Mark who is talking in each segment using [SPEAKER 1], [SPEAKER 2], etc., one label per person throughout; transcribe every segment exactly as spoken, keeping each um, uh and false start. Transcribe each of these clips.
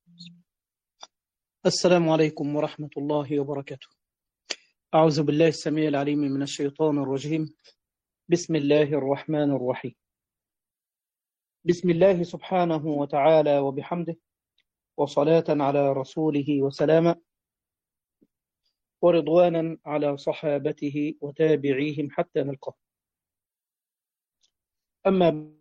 [SPEAKER 1] السلام عليكم ورحمة الله وبركاته. أعوذ بالله السميع العليم من الشيطان الرجيم. بسم الله الرحمن الرحيم. بسم الله سبحانه وتعالى وبحمده، وصلاة على رسوله وسلاما، ورضوانا على صحابته وتابعيهم حتى نلقاه. أما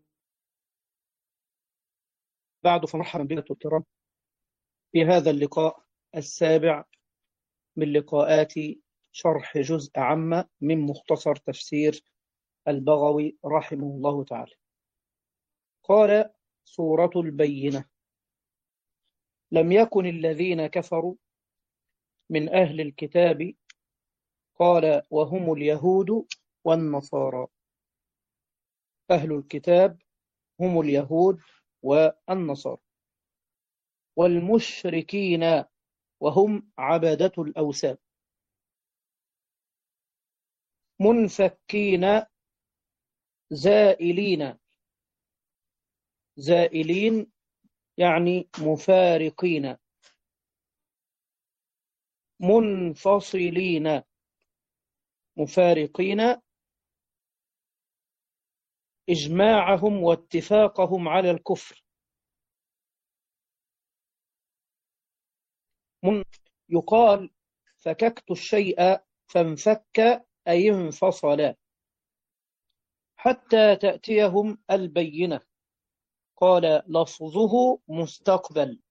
[SPEAKER 1] بعد، فمرحبا بكم الكرام في هذا اللقاء السابع من لقاءات شرح جزء عام من مختصر تفسير البغوي رحمه الله تعالى. قال: سورة البينة. لم يكن الذين كفروا من أهل الكتاب، قال وهم اليهود والنصارى. أهل الكتاب هم اليهود والنصارى، والمشركين وهم عبدة الأوثان، منفكين زائلين. زائلين يعني مفارقين. منفصلين، مفارقين، إجماعهم واتفاقهم على الكفر. من يقال فككت الشيء فانفك أي انفصل، حتى تأتيهم البينة. قال لفظه مستقبل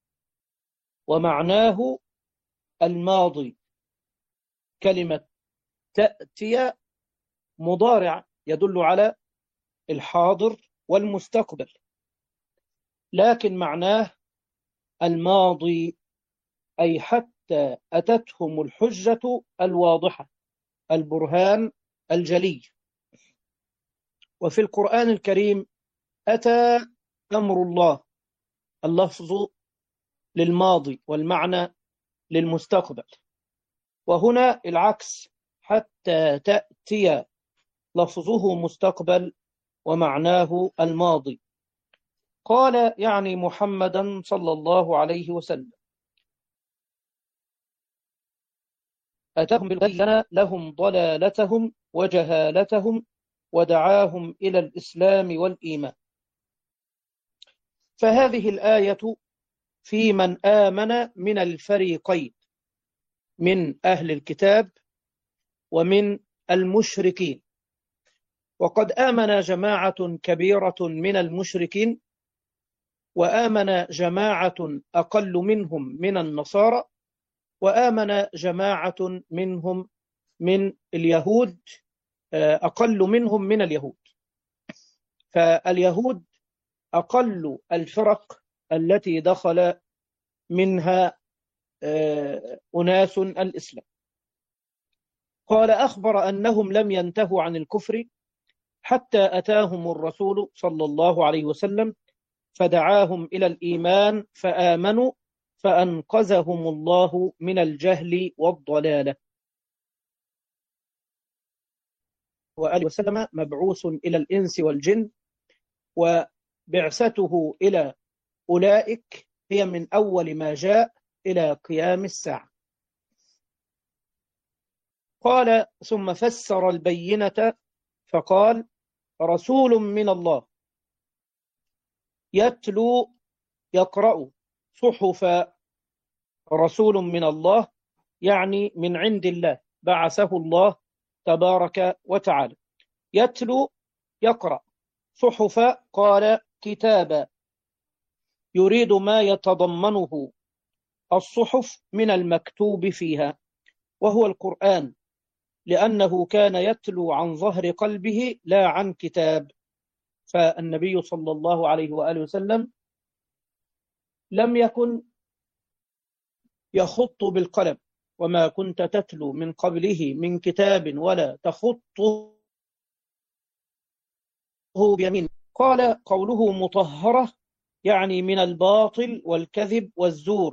[SPEAKER 1] ومعناه الماضي. كلمة تأتي مضارع يدل على الحاضر والمستقبل، لكن معناه الماضي، أي حتى أتتهم الحجة الواضحة، البرهان الجلي. وفي القرآن الكريم أتى أمر الله، اللفظ للماضي والمعنى للمستقبل، وهنا العكس، حتى تأتي لفظه مستقبل ومعناه الماضي. قال يعني محمدا صلى الله عليه وسلم: أتاهم بالبينة لهم ضلالتهم وجهالتهم ودعاهم إلى الإسلام والإيمان. فهذه الآية في من آمن من الفريقين، من أهل الكتاب ومن المشركين. وقد آمن جماعة كبيرة من المشركين، وآمن جماعة أقل منهم من النصارى، وآمن جماعة منهم من اليهود، أقل منهم من اليهود. فاليهود أقل الفرق التي دخل منها أناس الإسلام. قال أخبر أنهم لم ينتهوا عن الكفر حتى أتاهم الرسول صلى الله عليه وسلم فدعاهم إلى الإيمان فآمنوا، فأنقذهم الله من الجهل والضلالة. وآله وسلم مبعوث إلى الإنس والجن، وبعثته إلى أولئك هي من أول ما جاء إلى قيام الساعة. قال ثم فسر البينة فقال: رسول من الله يتلو يقرأ صحفا. رسول من الله يعني من عند الله، بعثه الله تبارك وتعالى. يتلو يقرأ، صحفا قال كتابا، يريد ما يتضمنه الصحف من المكتوب فيها، وهو القرآن، لأنه كان يتلو عن ظهر قلبه لا عن كتاب. فالنبي صلى الله عليه وآله وسلم لم يكن يخط بالقلم، وما كنت تتلو من قبله من كتاب ولا تخطه بيمين. قال قوله مطهرة يعني من الباطل والكذب والزور،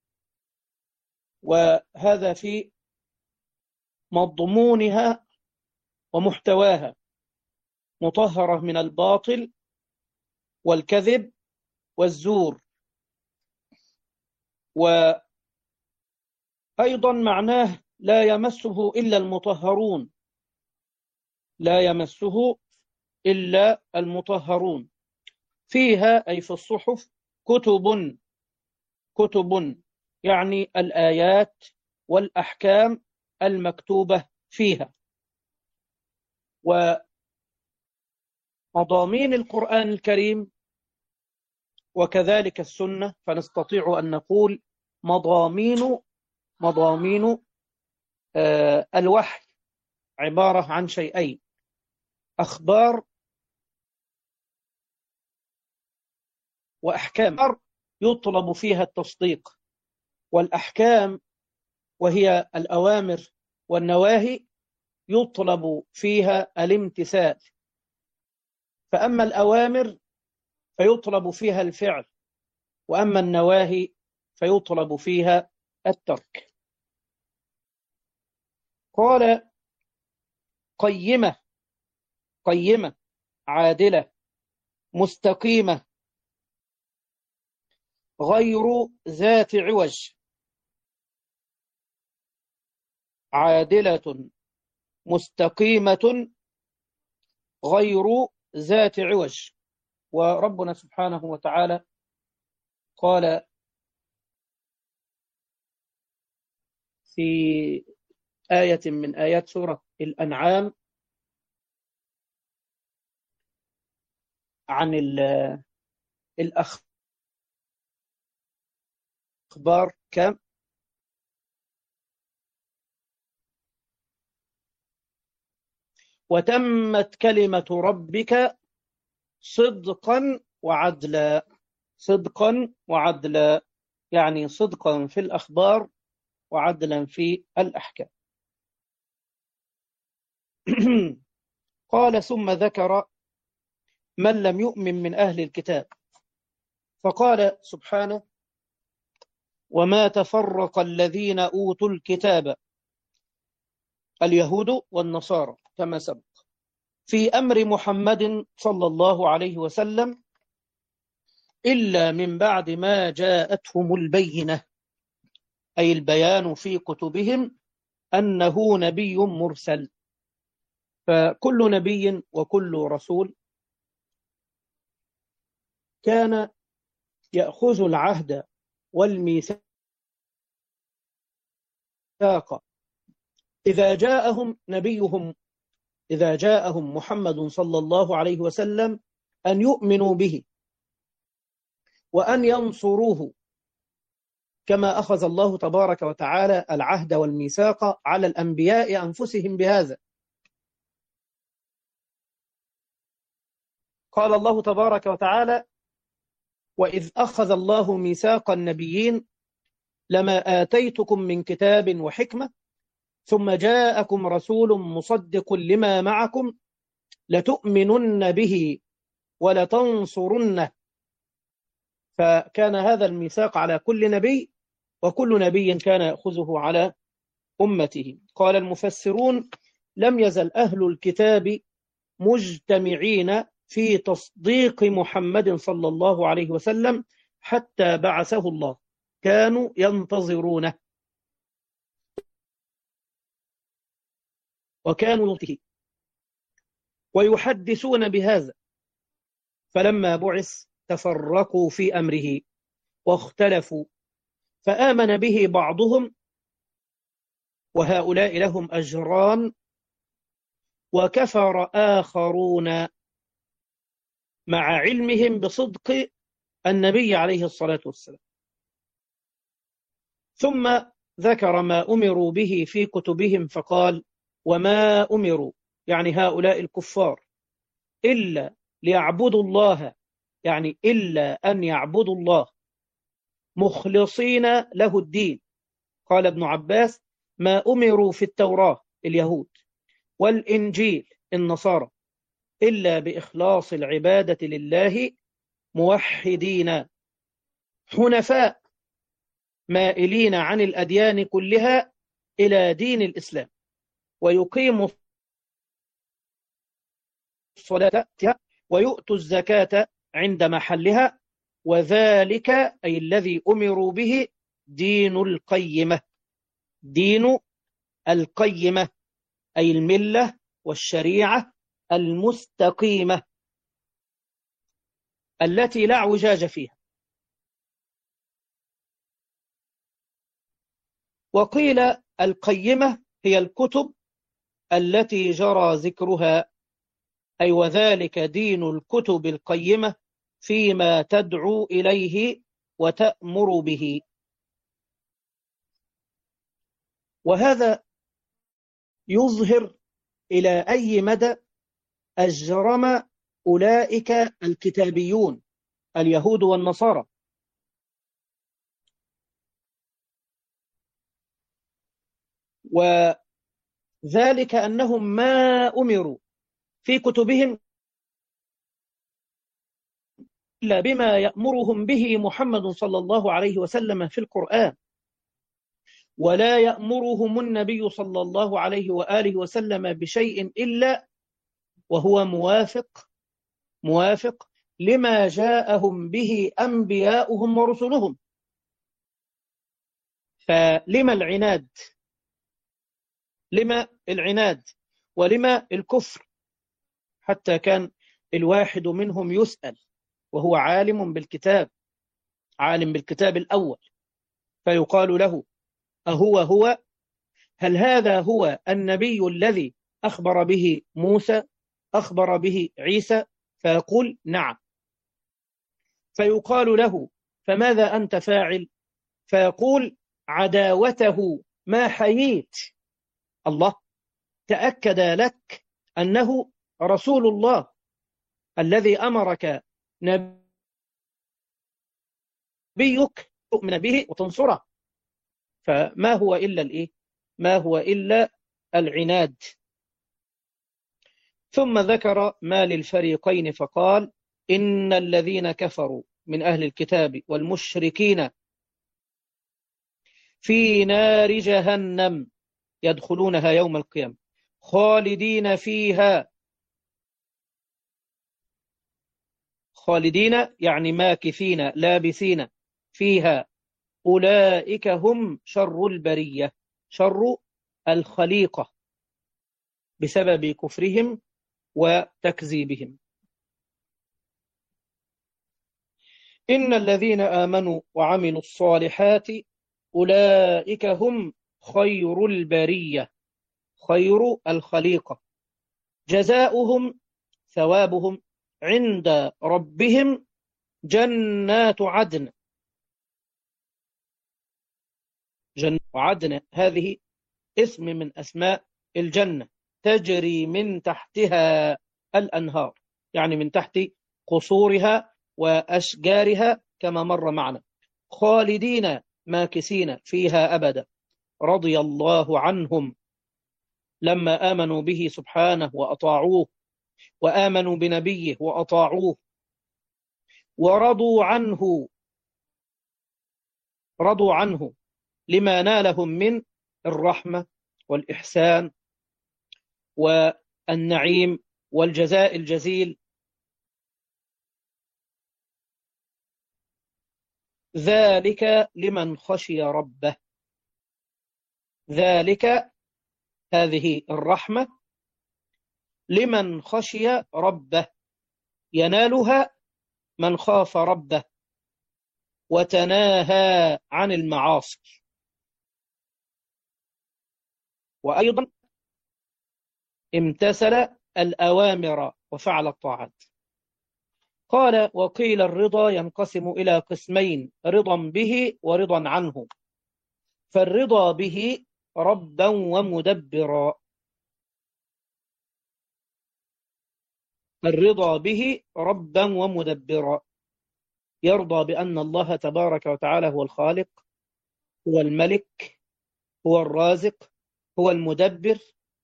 [SPEAKER 1] وهذا في مضمونها ومحتواها، مطهرة من الباطل والكذب والزور. وأيضا معناه لا يمسه إلا المطهرون، لا يمسه إلا المطهرون. فيها أي في الصحف كتب كتب يعني الآيات والأحكام المكتوبة فيها. ومضامين القرآن الكريم وكذلك السنة، فنستطيع أن نقول مضامين مضامين آه الوحي عبارة عن شيئين: أخبار وأحكام. يطلب فيها التصديق، والأحكام وهي الأوامر والنواهي يطلب فيها الامتثال. فأما الأوامر فيطلب فيها الفعل، وأما النواهي فيطلب فيها الترك. قال: قيمة، قيمة عادلة مستقيمة غير ذات عوج. عادلة مستقيمة غير ذات عوج. وربنا سبحانه وتعالى قال في آية من آيات سورة الأنعام عن الأخبار كم وتمت كلمة ربك صدقا وعدلا. صدقا وعدلا يعني صدقا في الأخبار وعدلا في الأحكام. قال: ثم ذكر من لم يؤمن من أهل الكتاب، فقال سبحانه: وما تفرق الذين أوتوا الكتاب اليهود والنصارى كما سبق في أمر محمد صلى الله عليه وسلم إلا من بعد ما جاءتهم البينة، أي البيان في كتبهم أنه نبي مرسل. فكل نبي وكل رسول كان يأخذ العهد والميثاق إذا جاءهم نبيهم، إذا جاءهم محمد صلى الله عليه وسلم، أن يؤمنوا به وأن ينصروه، كما أخذ الله تبارك وتعالى العهد والميثاق على الأنبياء أنفسهم بهذا. قال الله تبارك وتعالى: وإذ أخذ الله ميثاق النبيين لما آتيتكم من كتاب وحكمة ثم جاءكم رسول مصدق لما معكم لتؤمنن به ولتنصرنه. فكان هذا الميثاق على كل نبي، وكل نبي كان يأخذه على أمته. قال المفسرون: لم يزل أهل الكتاب مجتمعين في تصديق محمد صلى الله عليه وسلم حتى بعثه الله، كانوا ينتظرونه وكانوا يطيعونه ويحدثون بهذا. فلما بعث تفرقوا في أمره واختلفوا، فآمن به بعضهم وهؤلاء لهم أجران، وكفر آخرون مع علمهم بصدق النبي عليه الصلاة والسلام. ثم ذكر ما أمروا به في كتبهم فقال: وما أمروا يعني هؤلاء الكفار إلا ليعبدوا الله، يعني إلا أن يعبدوا الله مخلصين له الدين. قال ابن عباس: ما أمروا في التوراة اليهود والإنجيل النصارى إلا بإخلاص العبادة لله موحدين حنفاء مائلين عن الأديان كلها إلى دين الإسلام، ويقيموا الصلاة ويؤتوا الزكاة عند محلها، وذلك أي الذي أمروا به دين القيمة، دين القيمة أي الملة والشريعة المستقيمة التي لا اعوجاج فيها. وقيل القيمة هي الكتب التي جرى ذكرها، أي وذلك دين الكتب القيمة فيما تدعو إليه وتأمر به. وهذا يظهر إلى أي مدى أجرم أولئك الكتابيون اليهود والنصارى، وذلك أنهم ما أمروا في كتبهم إلا بما يأمرهم به محمد صلى الله عليه وسلم في القرآن، ولا يأمرهم النبي صلى الله عليه وآله وسلم بشيء إلا وهو موافق موافق لما جاءهم به أنبياؤهم ورسلهم. فلما العناد لما العناد ولما الكفر؟ حتى كان الواحد منهم يسأل وهو عالم بالكتاب، عالم بالكتاب الأول، فيقال له: أهو هو؟ هل هذا هو النبي الذي أخبر به موسى، أخبر به عيسى؟ فيقول: نعم. فيقال له: فماذا أنت فاعل؟ فيقول: عداوته ما حييت. الله، تأكد لك أنه رسول الله الذي أمرك نبيك تؤمن به وتنصره. فما هو إلا الإيه؟ ما هو إلا العناد. ثم ذكر ما للفريقين فقال: إن الذين كفروا من أهل الكتاب والمشركين في نار جهنم يدخلونها يوم القيامة خالدين فيها. خالدين يعني ماكثين لابسين فيها. أولئك هم شر البرية، شر الخليقة، بسبب كفرهم وتكذيبهم. إن الذين آمنوا وعملوا الصالحات أولئك هم خير البرية، خير الخليقة، جزاؤهم ثوابهم عند ربهم جنات عدن. جنة عدن هذه اسم من أسماء الجنة، تجري من تحتها الأنهار، يعني من تحت قصورها وأشجارها كما مر معنا. خالدين ماكسين فيها أبدا، رضي الله عنهم لما آمنوا به سبحانه وأطاعوه، وآمنوا بنبيه وأطاعوه، ورضوا عنه رضوا عنه لما نالهم من الرحمة والإحسان والنعيم والجزاء الجزيل. ذلك لمن خشي ربه. ذلك هذه الرحمة لمن خشي ربه، ينالها من خاف ربه وتناهى عن المعاصي، وأيضا امتثل الأوامر وفعل الطاعات. قال: وقيل الرضا ينقسم إلى قسمين: رضا به ورضا عنه. فالرضا به ربا ومدبرا. الرضا به ربا ومدبرا، يرضى بأن الله تبارك وتعالى هو الخالق، هو الملك، هو الرازق، هو المدبر.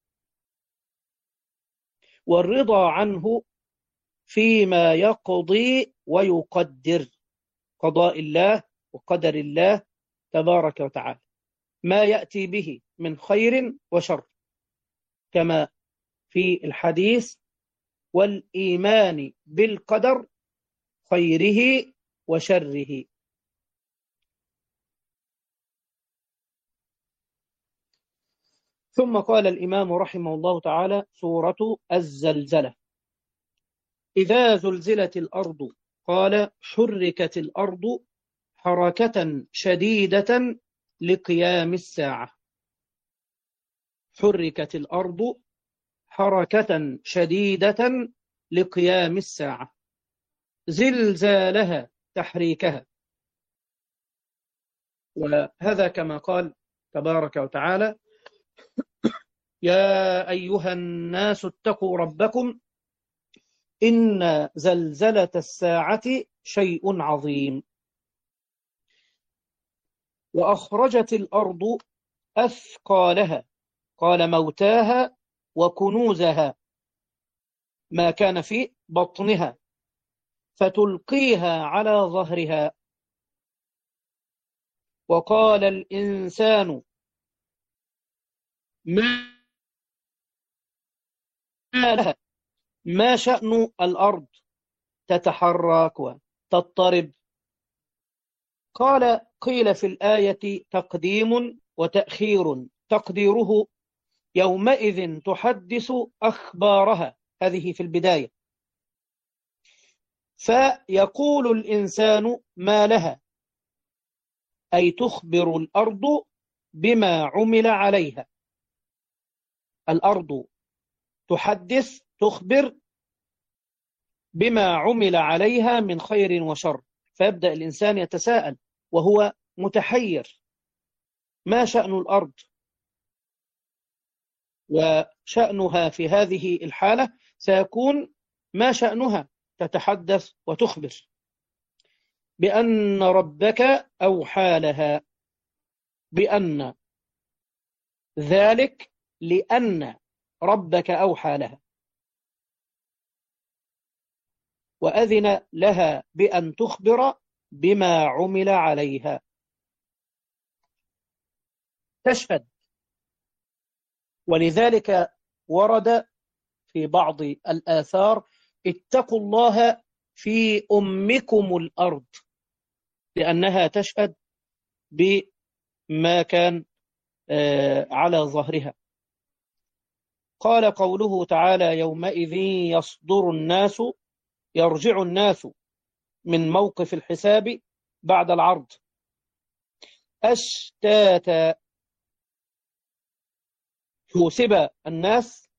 [SPEAKER 1] والرضا عنه فيما يقضي ويقدر، قضاء الله وقدر الله تبارك وتعالى، ما يأتي به من خير وشر، كما في الحديث: والإيمان بالقدر خيره وشره. ثم قال الإمام رحمه الله تعالى: سورة الزلزلة. إذا زلزلت الأرض قال: حركت الأرض حركة شديدة لقيام الساعة. حركت الأرض حركة شديدة لقيام الساعة، زلزالها تحريكها. وهذا كما قال تبارك وتعالى: يا أيها الناس اتقوا ربكم إن زلزلة الساعة شيء عظيم. وأخرجت الأرض أثقالها، قال: موتاها وكنوزها، ما كان في بطنها، فتلقيها على ظهرها. وقال الإنسان ما لها، ما شأن الأرض تتحرك وتضطرب؟ قال: قيل في الآية تقديم وتأخير، تقديره يومئذ تحدث أخبارها، هذه في البداية. فيقول الإنسان ما لها، أي تخبر الأرض بما عمل عليها. الأرض تحدث، تخبر بما عمل عليها من خير وشر. فيبدأ الإنسان يتساءل وهو متحير: ما شأن الأرض؟ وشأنها في هذه الحالة سيكون ما شأنها؟ تتحدث وتخبر بأن ربك أوحى لها، بأن ذلك لأن ربك أوحى لها وأذن لها بأن تخبر بما عمل عليها. تشهد. ولذلك ورد في بعض الآثار: اتقوا الله في أمكم الأرض، لأنها تشهد بما كان على ظهرها. قال قوله تعالى: يومئذ يصدر الناس، يرجع الناس من موقف الحساب بعد العرض أشتاتا. حوسب الناس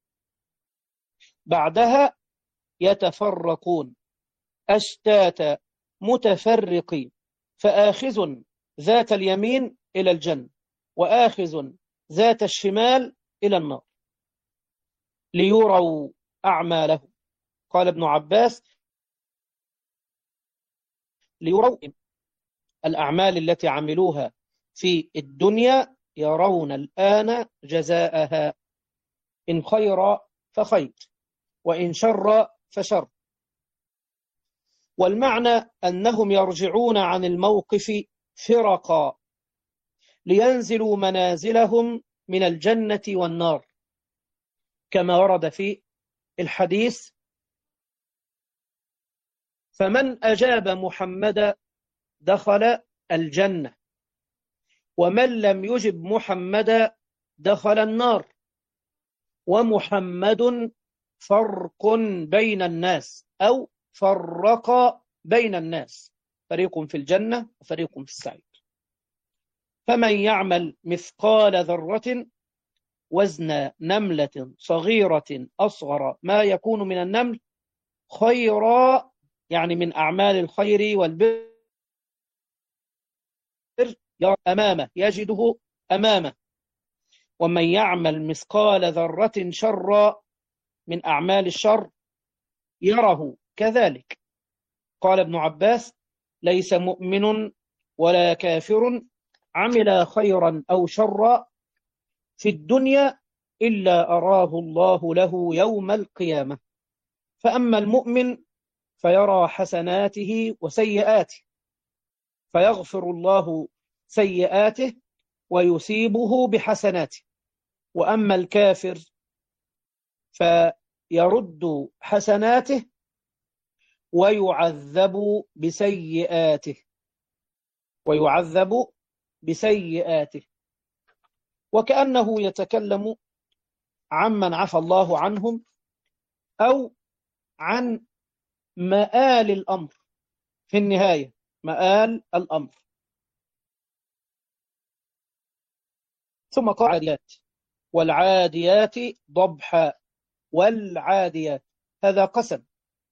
[SPEAKER 1] بعدها يتفرقون، أشتاتا متفرقين، فآخذ ذات اليمين إلى الجنة وآخذ ذات الشمال إلى النار ليروا أعمالهم. قال ابن عباس: ليروا الأعمال التي عملوها في الدنيا، يرون الآن جزاءها، إن خير فخير وإن شر فشر. والمعنى أنهم يرجعون عن الموقف فرقا لينزلوا منازلهم من الجنة والنار، كما ورد في الحديث: فمن أجاب محمد دخل الجنة، ومن لم يجب محمد دخل النار، ومحمد فرق بين الناس، أو فرق بين الناس، فريق في الجنة وفريق في السعير. فمن يعمل مثقال ذرة وزن نملة صغيرة أصغر ما يكون من النمل خيرا، يعني من أعمال الخير والبر، أمامه، يجده أمامه. ومن يعمل مثقال ذرة شرا من أعمال الشر يره كذلك. قال ابن عباس: ليس مؤمن ولا كافر عمل خيرا أو شرا في الدنيا إلا أراه الله له يوم القيامة. فأما المؤمن فيرى حسناته وسيئاته فيغفر الله سيئاته ويصيبه بحسناته، وأما الكافر فيرد حسناته ويعذب بسيئاته ويعذب بسيئاته. وكأنه يتكلم عمن عفى الله عنهم أو عن مآل الأمر في النهاية، مآل الأمر. ثم قال العاديات والعاديات ضبحا والعاديات، هذا قسم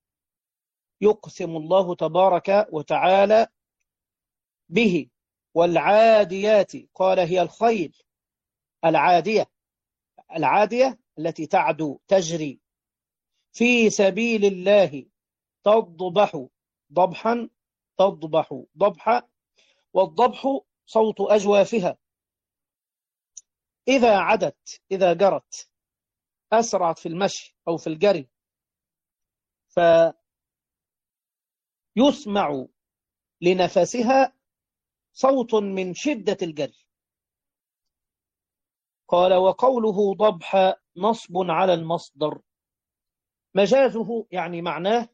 [SPEAKER 1] يقسم الله تبارك وتعالى به. والعاديات قال هي الخيل العادية، العادية التي تعدو تجري في سبيل الله، تضبح ضبحا، تضبح ضبحا. والضبح صوت أجوافها إذا عدت، إذا جرت، أسرعت في المشي أو في الجري، فيسمع لنفسها صوت من شدة الجري. قال وقوله ضبح نصب على المصدر، مجازه يعني معناه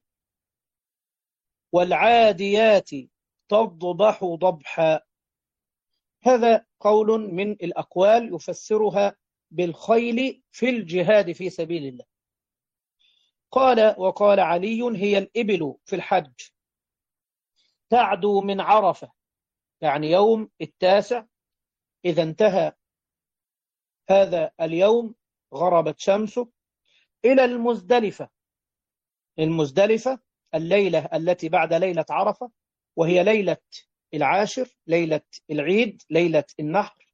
[SPEAKER 1] والعاديات تضبح ضبحا. هذا قول من الأقوال يفسرها بالخيل في الجهاد في سبيل الله. قال وقال علي هي الإبل في الحج، تعدو من عرفة، يعني يوم التاسع إذا انتهى هذا اليوم غربت شمسه، إلى المزدلفة. المزدلفة الليلة التي بعد ليلة عرفة، وهي ليلة العاشر، ليلة العيد، ليلة النحر.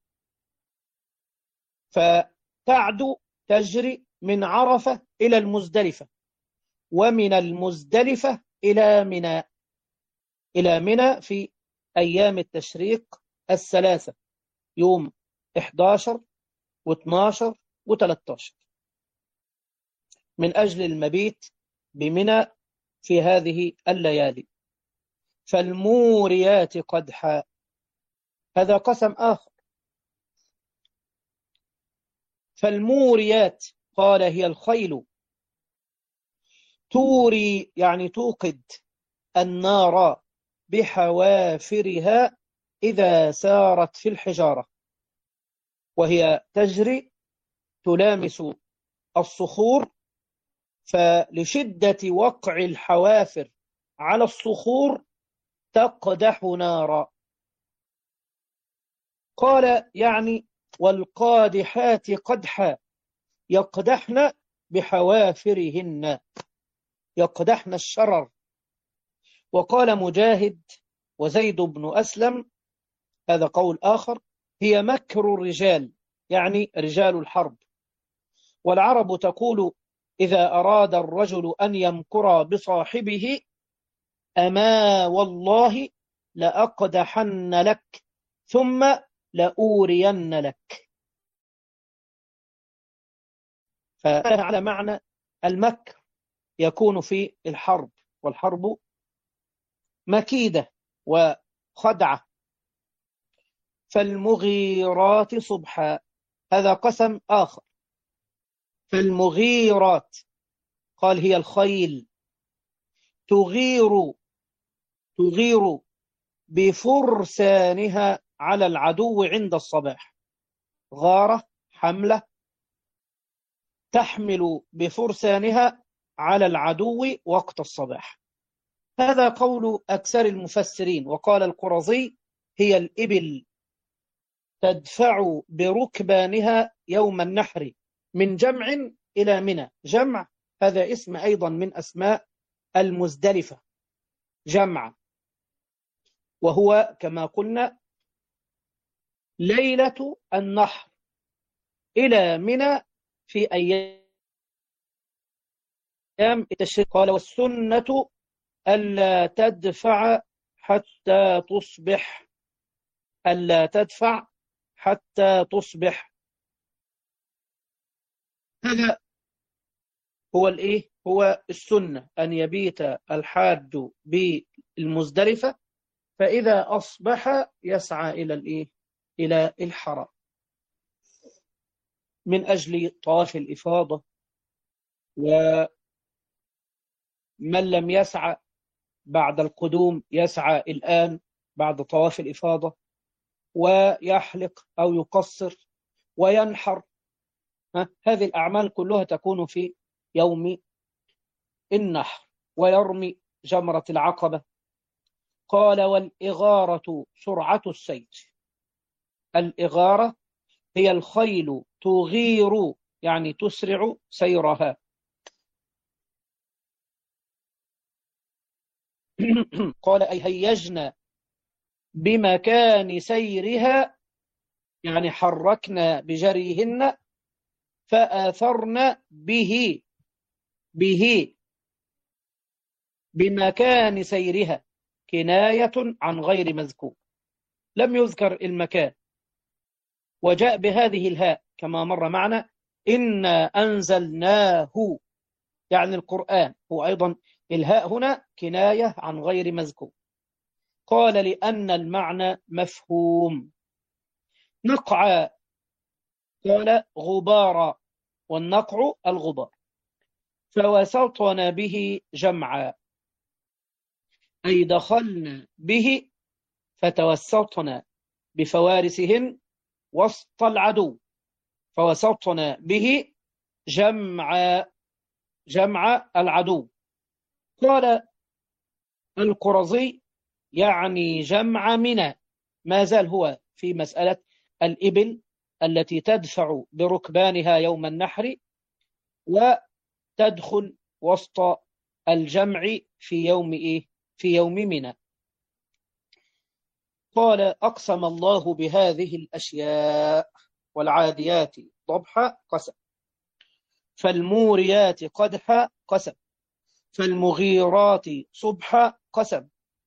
[SPEAKER 1] فتعدو تجري من عرفة إلى المزدلفة، ومن المزدلفة إلى منى، إلى منى في أيام التشريق الثلاثة، يوم إحدى عشر واثني عشر وثلاثة عشر، من أجل المبيت بمنى في هذه الليالي. فالموريات قدحا، هذا قسم آخر. فالموريات قال هي الخيل، توري يعني توقد النار بحوافرها إذا سارت في الحجارة، وهي تجري تلامس الصخور، فلشدة وقع الحوافر على الصخور تقدح نارا. قال يعني والقادحات قدحا، يقدحن بحوافرهن، يقدحن الشرر. وقال مجاهد وزيد بن أسلم، هذا قول آخر، هي مكر الرجال، يعني رجال الحرب. والعرب تقول إذا أراد الرجل أن يمكر بصاحبه أما والله لأقدحن لك ثم لأورين لك. فهذا على معنى المكر يكون في الحرب، والحرب مكيدة وخدعة. فالمغيرات صبحا، هذا قسم آخر. فالمغيرات قال هي الخيل، تغير تغير بفرسانها على العدو عند الصباح. غارة حملة، تحمل بفرسانها على العدو وقت الصباح. هذا قول أكثر المفسرين. وقال القرظي هي الإبل، تدفع بركبانها يوم النحر من جمع إلى منى. جمع هذا اسم أيضا من أسماء المزدلفة، جمع، وهو كما قلنا ليلة النحر إلى منى في أيام التشريق. قال والسنة ألا تدفع حتى تصبح، ألا تدفع حتى تصبح. هذا هو الإيه؟ هو السنة، أن يبيت الحاج بالمزدلفة، فإذا أصبح يسعى إلى الإيه؟ إلى الحرم من أجل طواف الإفاضة. ومن لم يسعى بعد القدوم يسعى الآن بعد طواف الإفاضة، ويحلق أو يقصر وينحر ها؟ هذه الأعمال كلها تكون في يوم النحر. ويرمي جمرة العقبة. قال والإغارة سرعة السير. الإغارة هي الخيل تغير يعني تسرع سيرها. قال أي هيجنا بمكان سيرها يعني حركنا بجريهن فآثرن به به بمكان سيرها كناية عن غير مذكور، لم يذكر المكان، وجاء بهذه الهاء كما مر معنا إنا أنزلناه يعني القرآن، هو أيضا الهاء هنا كناية عن غير مذكور. قال لأن المعنى مفهوم. نقع قال غبارا، والنقع الغبار. فوسطنا به جمعا أي دخلنا به فتوسطنا بفوارسهن وسط العدو، فوسطنا به جمع جمع العدو. قال القرظي يعني جمع منى، ما زال هو في مسألة الإبل التي تدفع بركبانها يوم النحر وتدخل وسط الجمع في يوم إيه؟ في يوم منى. قال أقسم الله بهذه الأشياء والعاديات ضبحا قسم، فالموريات قدحا قسم، فالمغيرات صبحا قسم.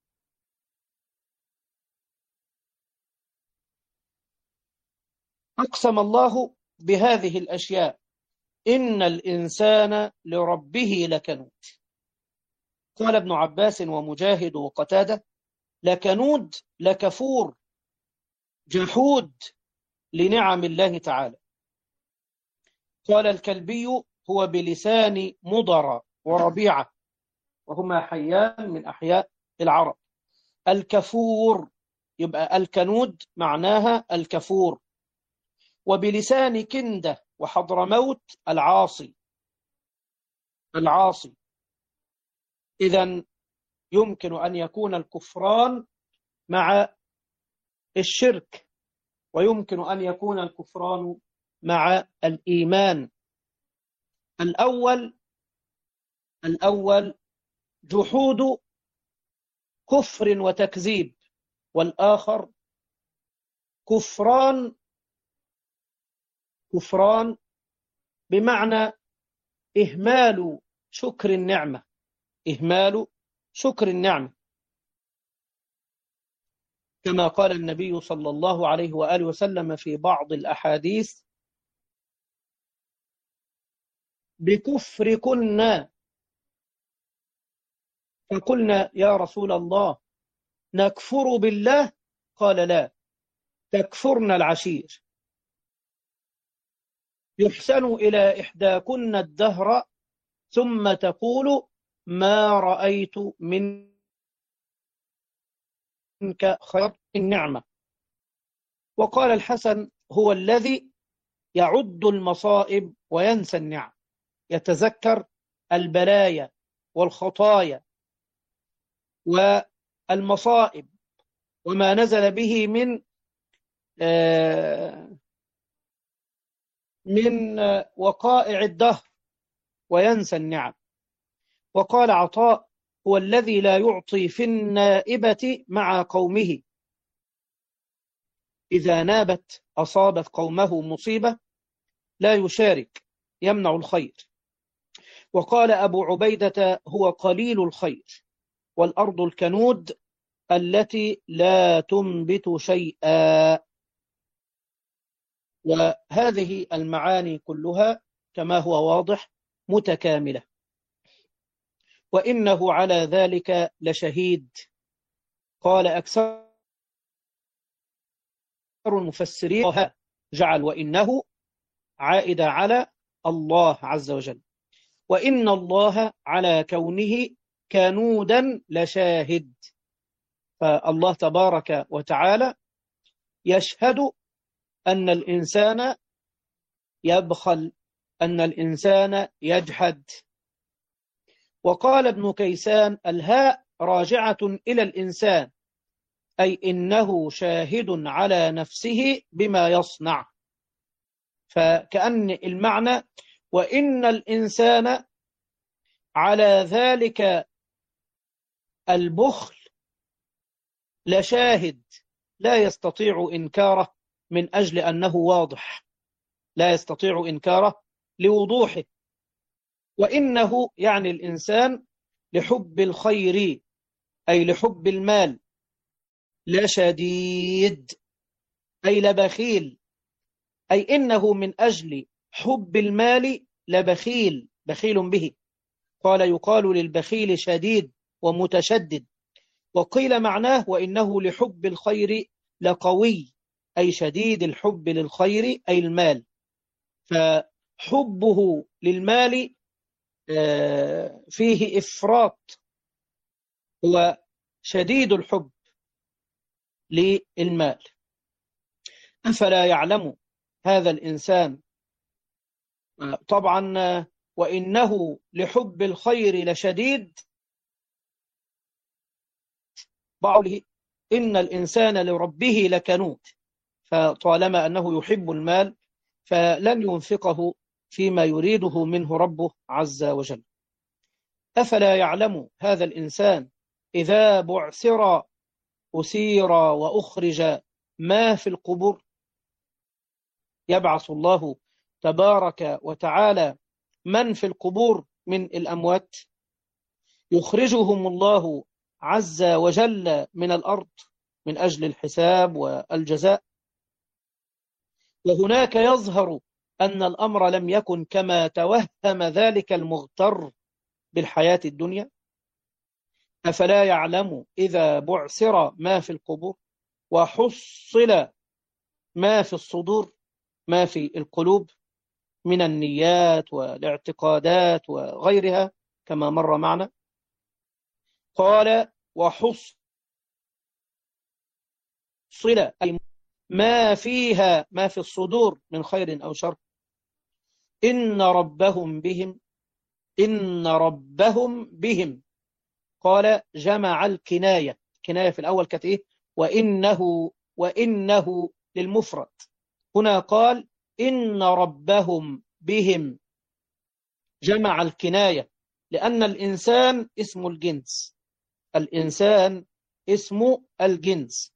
[SPEAKER 1] أقسم الله بهذه الأشياء إن الإنسان لربه لكنود. قال ابن عباس ومجاهد وقتادة لكنود لكفور جحود لنعم الله تعالى. قال الكلبي هو بلسان مضر وربيعة، وهما حيان من أحياء العرب. الكفور يبقى الكنود معناها الكفور، وبلسان كندة وحضرموت العاصي العاصي. إذن يمكن أن يكون الكفران مع الشرك، ويمكن أن يكون الكفران مع الإيمان. الأول الأول جحود كفر وتكذيب، والآخر كفران كفران بمعنى إهمال شكر النعمة إهمال شكر النعمة كما قال النبي صلى الله عليه وآله وسلم في بعض الأحاديث بكفر كنا، فقلنا يا رسول الله نكفر بالله؟ قال لا، تكفرن العشير. يحسن إلى إحداكن الدهر ثم تقول ما رأيت منك خير النعمة. وقال الحسن هو الذي يعد المصائب وينسى النعم، يتذكر البلايا والخطايا والمصائب وما نزل به من من وقائع الدهر وينسى النعم. وقال عطاء هو الذي لا يعطي في النائبة مع قومه، إذا نابت أصابت قومه مصيبة لا يشارك، يمنع الخير. وقال أبو عبيدة هو قليل الخير، والأرض الكنود التي لا تنبت شيئا. وهذه المعاني كلها كما هو واضح متكاملة. وإنه على ذلك لشهيد. قال أكثر المفسرين جعل وإنه عائدة على الله عز وجل، وإن الله على كونه كنودا لشاهد. فالله تبارك وتعالى يشهد أن الإنسان يبخل، أن الإنسان يجحد. وقال ابن كيسان: الهاء راجعة إلى الإنسان، أي إنه شاهد على نفسه بما يصنع. فكأن المعنى: وإن الإنسان على ذلك البخل لشاهد، لا يستطيع إنكاره من أجل أنه واضح، لا يستطيع إنكاره لوضوحه. وإنه يعني الإنسان لحب الخير، أي لحب المال، لشديد، أي لبخيل، أي إنه من أجل حب المال لبخيل، بخيل به. قال: يقال للبخيل شديد ومتشدد. وقيل معناه: وإنه لحب الخير لقوي، أي شديد الحب للخير، أي المال. فحبه للمال فيه إفراط، هو شديد الحب للمال. أفلا يعلم هذا الإنسان؟ طبعا وإنه لحب الخير لشديد، بعضه إن الإنسان لربه لكنود، فطالما أنه يحب المال فلن ينفقه فيما يريده منه ربه عز وجل. أفلا يعلم هذا الإنسان إذا بعثر أسير وأخرج ما في القبور؟ يبعث الله تبارك وتعالى من في القبور من الأموات، يخرجهم الله عز وجل من الأرض من أجل الحساب والجزاء. وهناك يظهر أن الأمر لم يكن كما توهم ذلك المغتر بالحياة الدنيا. أفلا يعلم إذا بعثر ما في القبور وحصل ما في الصدور، ما في القلوب من النيات والاعتقادات وغيرها كما مر معنا. قال: وحصل أي ما فيها، ما في الصدور من خير أو شر. إن ربهم بهم، إن ربهم بهم. قال: جمع الكناية، كناية في الأول كانت إيه؟ وإنه، وإنه للمفرد. هنا قال: إن ربهم بهم، جمع الكناية، لأن الإنسان اسم الجنس، الإنسان اسم الجنس.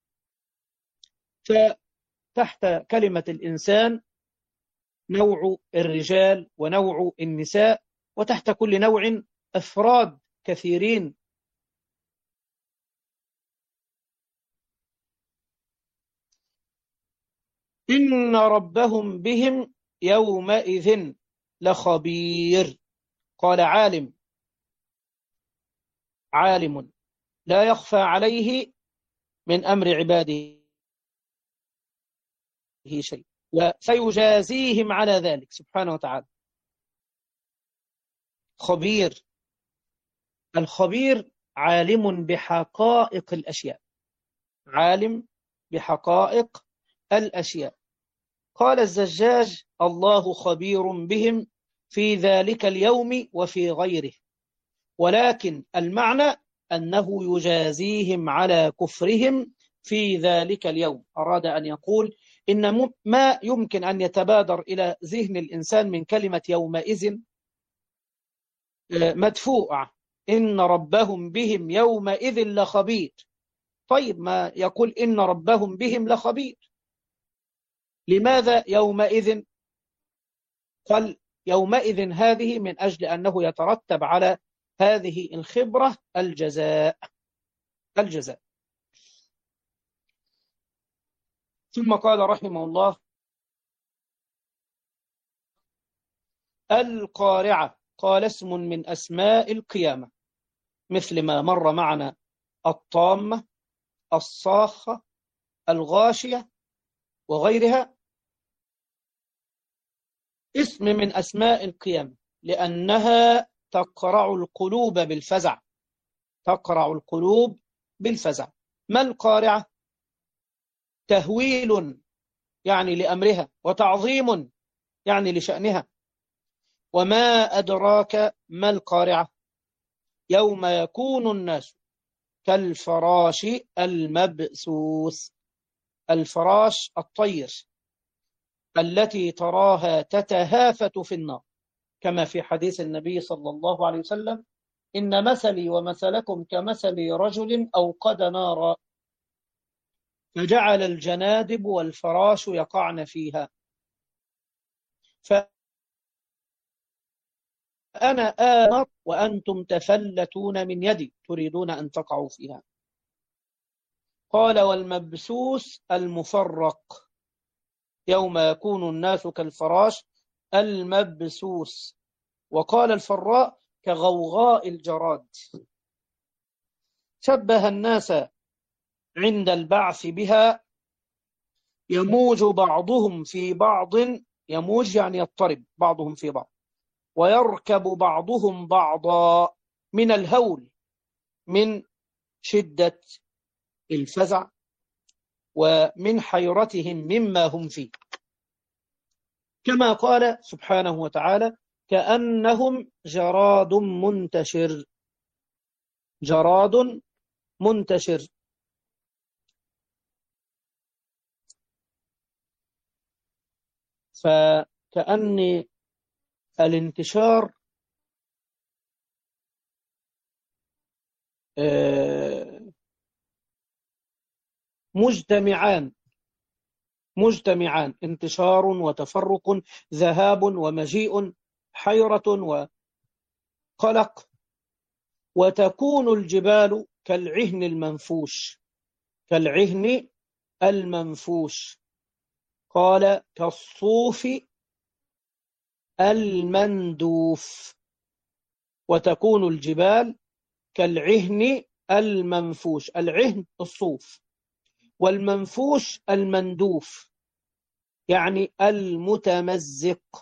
[SPEAKER 1] فتحت كلمة الإنسان نوع الرجال ونوع النساء، وتحت كل نوع أفراد كثيرين. إن ربهم بهم يومئذ لخبير. قال: عالم، عالم لا يخفى عليه من أمر عباده شيء، وسيجازيهم على ذلك سبحانه وتعالى. خبير، الخبير عالم بحقائق الأشياء، عالم بحقائق الأشياء. قال الزجاج: الله خبير بهم في ذلك اليوم وفي غيره، ولكن المعنى أنه يجازيهم على كفرهم في ذلك اليوم. أراد أن يقول إن ما يمكن أن يتبادر إلى ذهن الإنسان من كلمة يومئذ مدفوعة، إن ربهم بهم يومئذ لخبير. طيب ما يقول إن ربهم بهم لخبير، لماذا يومئذ؟ قال: يومئذ هذه من أجل أنه يترتب على هذه الخبرة الجزاء، الجزاء. ثم قال رحمه الله: القارعة. قال: اسم من أسماء القيامة، مثل ما مر معنا: الطامة، الصاخة، الغاشية وغيرها. اسم من أسماء القيامة لأنها تقرع القلوب بالفزع، تقرع القلوب بالفزع. ما القارعة؟ تهويل يعني لأمرها، وتعظيم يعني لشأنها. وما أدراك ما القارعة يوم يكون الناس كالفراش المبثوث. الفراش الطير التي تراها تتهافت في النار، كما في حديث النبي صلى الله عليه وسلم: إن مثلي ومثلكم كمثل رجل أوقد نارا فجعل الجنادب والفراش يقعن فيها، فأنا آمر وأنتم تفلتون من يدي تريدون أن تقعوا فيها. قال: والمبثوث المفرق يوم يكون الناس كالفراش المبثوث. وقال الفراء: كغوغاء الجراد. شبه الناس عند البعث بها يموج بعضهم في بعض، يموج يعني يضطرب بعضهم في بعض، ويركب بعضهم بعضا من الهول، من شدة الفزع ومن حيرتهم مما هم فيه، كما قال سبحانه وتعالى: كأنهم جراد منتشر. جراد منتشر. فكأن الانتشار مجتمعان مجتمعان انتشار وتفرق، ذهاب ومجيء، حيرة وقلق. وتكون الجبال كالعهن المنفوش. كالعهن المنفوش. قال: كالصوف المندوف. وتكون الجبال كالعهن المنفوش. العهن الصوف، والمنفوش المندوف يعني المتمزق.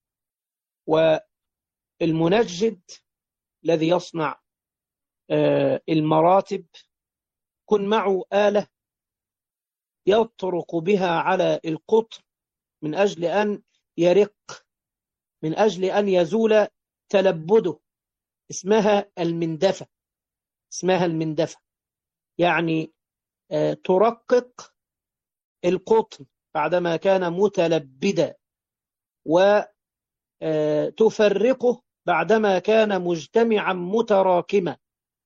[SPEAKER 1] والمنجد الذي يصنع المراتب كن معه آلة يطرق بها على القطر من أجل أن يرق، من أجل أن يزول تلبده، اسمها المندفة. اسمها المندفة يعني ترقق القطن بعدما كان متلبدا، وتفرقه بعدما كان مجتمعا متراكما.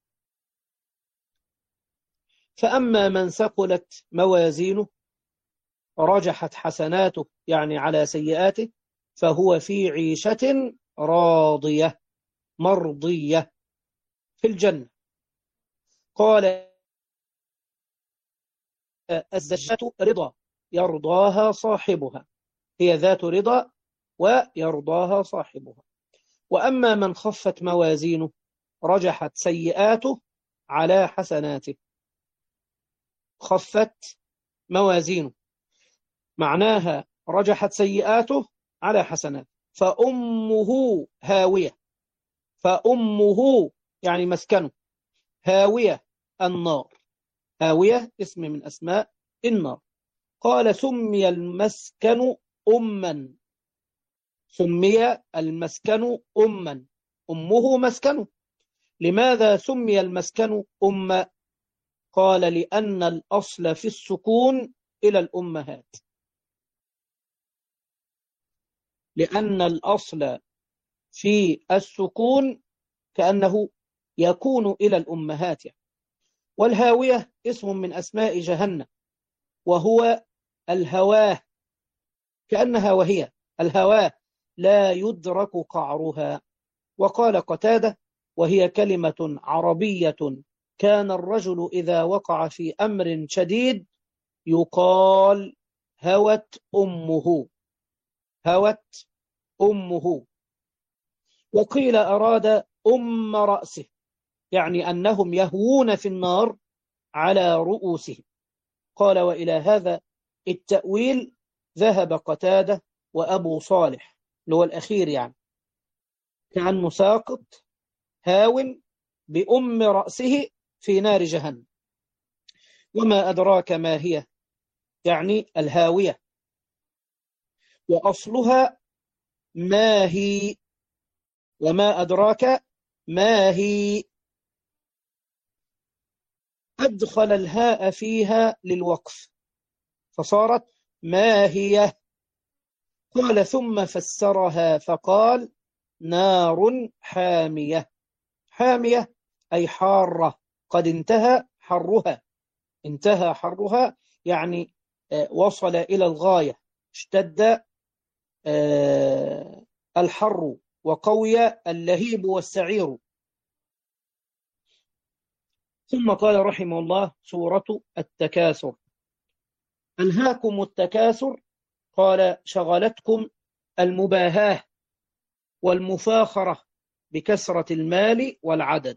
[SPEAKER 1] فأما من ثقلت موازينه رجحت حسناته يعني على سيئاته فهو في عيشة راضية مرضية في الجنة. قال: الزجاجة رضا يرضاها صاحبها، هي ذات رضا ويرضاها صاحبها. وأما من خفت موازينه رجحت سيئاته على حسناته. خفت موازينه معناها رجحت سيئاته على حسناته. فأمه هاوية. فأمه يعني مسكنه، هاوية النار. هاوية اسم من أسماء النار. قال: سمي المسكن أما. سمي المسكن أما، أمه مسكنه. لماذا سمي المسكن أما؟ قال: لأن الأصل في السكون إلى الأمهات. لأن الأصل في السكون كأنه يكون إلى الأمهات يعني. والهاوية اسم من أسماء جهنم، وهو الهواه، كأنها وهي الهواه لا يدرك قعرها. وقال قتادة: وهي كلمة عربية كان الرجل إذا وقع في أمر شديد يقال: هوت أمه. هوت أمه. وقيل أراد أم رأسه، يعني أنهم يهوون في النار على رؤوسهم. قال: وإلى هذا التأويل ذهب قتادة وأبو صالح، اللي هو الأخير يعني، كأنه ساقط هاو بأم رأسه في نار جهنم. وما أدراك ما هي، يعني الهاوية. وأصلها ما هي، وما أدراك ما هي. أدخل الهاء فيها للوقف فصارت ما هي. قال ثم فسرها فقال نار حامية. حامية أي حارة، قد انتهى حرها. انتهى حرها يعني وصل إلى الغاية، اشتد الحر وقوي اللهيب والسعير. ثم قال رحمه الله سورة التكاثر. ألهاكم التكاثر، قال شغلتكم المباهاة والمفاخرة بكثرة المال والعدد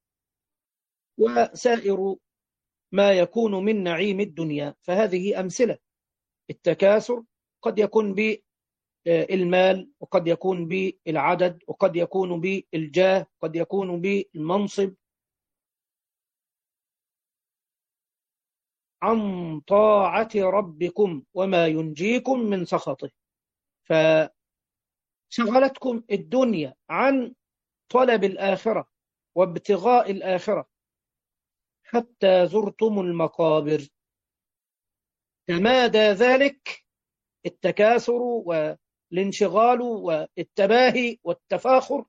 [SPEAKER 1] وسائر ما يكون من نعيم الدنيا. فهذه أمثلة. التكاثر قد يكون بالمال، وقد يكون بالعدد، وقد يكون بالجاه، قد يكون بالمنصب، عن طاعة ربكم وما ينجيكم من سخطه. فشغلتكم الدنيا عن طلب الآخرة وابتغاء الآخرة حتى زرتم المقابر. تمادى ذلك التكاثر والانشغال والتباهي والتفاخر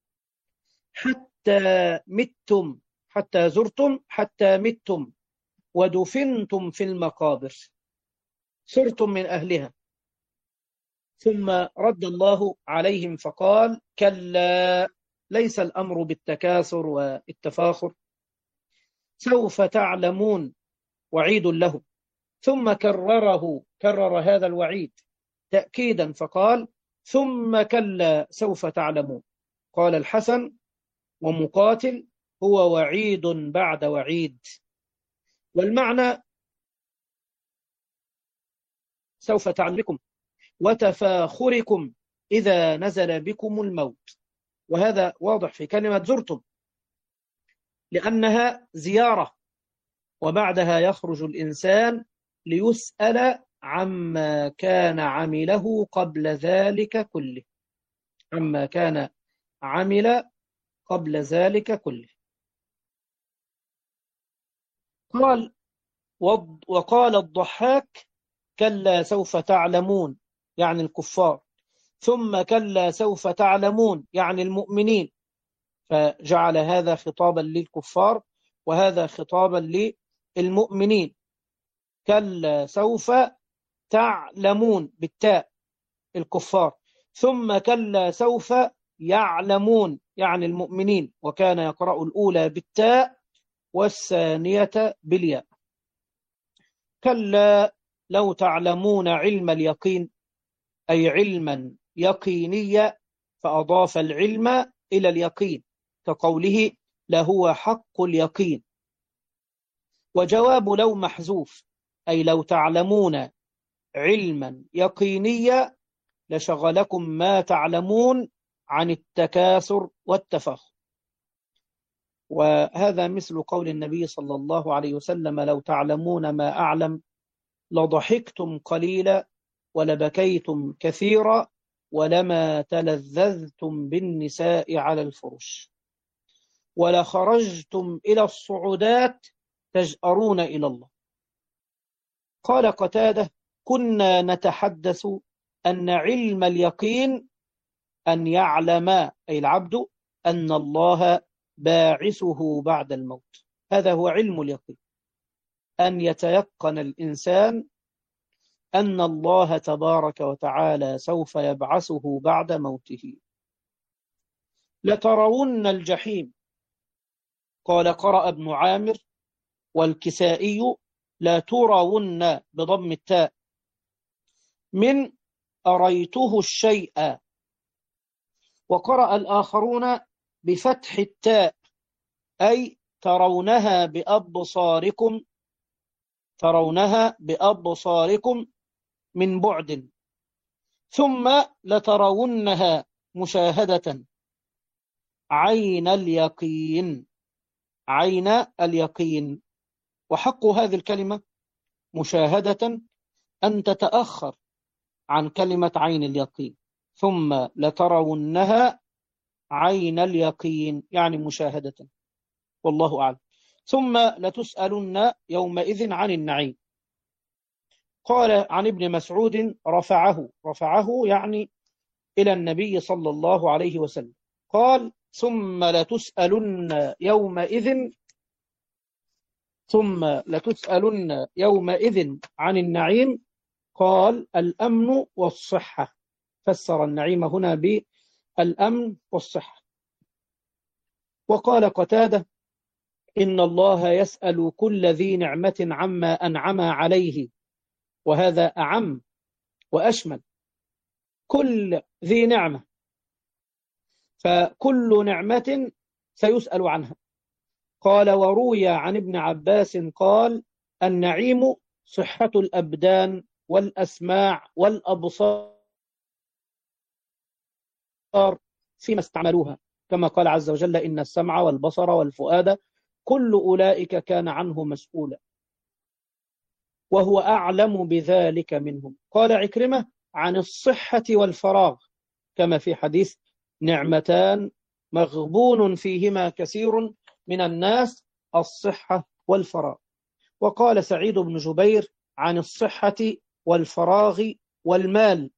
[SPEAKER 1] حتى متم، حتى زرتم، حتى متم ودفنتم في المقابر، صرتم من أهلها. ثم رد الله عليهم فقال كلا، ليس الأمر بالتكاثر والتفاخر، سوف تعلمون، وعيد له. ثم كرره، كرر هذا الوعيد تأكيدا فقال ثم كلا سوف تعلمون. قال الحسن ومقاتل هو وعيد بعد وعيد، والمعنى سوف تعلمكم وتفاخركم إذا نزل بكم الموت. وهذا واضح في كلمة زرتم لأنها زيارة، وبعدها يخرج الإنسان ليسأل عما كان عمله قبل ذلك كله، عما كان عمل قبل ذلك كله. قال وقال الضحاك كلا سوف تعلمون يعني الكفار، ثم كلا سوف تعلمون يعني المؤمنين، فجعل هذا خطابا للكفار وهذا خطابا للمؤمنين. كلا سوف تعلمون بالتاء الكفار، ثم كلا سوف يعلمون يعني المؤمنين، وكان يقرأ الأولى بالتاء والثانية بالياء. كلا لو تعلمون علم اليقين أي علما يقينيا، فأضاف العلم إلى اليقين كقوله لهو حق اليقين. وجواب لو محذوف أي لو تعلمون علما يقينيا لشغلكم ما تعلمون عن التكاثر والتفاخر. وهذا مثل قول النبي صلى الله عليه وسلم لو تعلمون ما أعلم لضحكتم قليلا ولبكيتم كثيرا ولما تلذذتم بالنساء على الفرش ولخرجتم إلى الصعودات تجأرون إلى الله. قال قتادة كنا نتحدث أن علم اليقين أن يعلم أي العبد أن الله باعثه بعد الموت. هذا هو علم اليقين، أن يتيقن الإنسان أن الله تبارك وتعالى سوف يبعثه بعد موته. لترون الجحيم، قال قرأ ابن عامر والكسائي لا ترون بضم التاء من أريته الشيء، وقرأ الآخرون بفتح التاء أي ترونها بأبصاركم، ترونها بأبصاركم من بعد، ثم لترونها مشاهدة عين اليقين، عين اليقين. وحق هذه الكلمة مشاهدة أن تتأخر عن كلمة عين اليقين، ثم لترونها عين اليقين، يعني مشاهدة، والله أعلم. ثم لتسألن يومئذ عن النعيم. قال عن ابن مسعود رفعه رفعه يعني إلى النبي صلى الله عليه وسلم، قال ثم لتسألن يومئذ ثم لتسألن يومئذ عن النعيم. قال الأمن والصحة، فسر النعيم هنا بالأمن والصحة. وقال قتادة إن الله يسأل كل ذي نعمة عما أنعم عليه، وهذا أعم وأشمل، كل ذي نعمة، فكل نعمة سيسأل عنها. قال وروي عن ابن عباس قال النعيم صحة الأبدان والأسماع والأبصار فيما استعملوها، كما قال عز وجل إن السمع والبصر والفؤاد كل أولئك كان عنه مسؤولا وهو أعلم بذلك منهم. قال عكرمة عن الصحة والفراغ، كما في حديث نعمتان مغبون فيهما كثير من الناس، الصحة والفراغ. وقال سعيد بن جبير عن الصحة والفراغ والمال،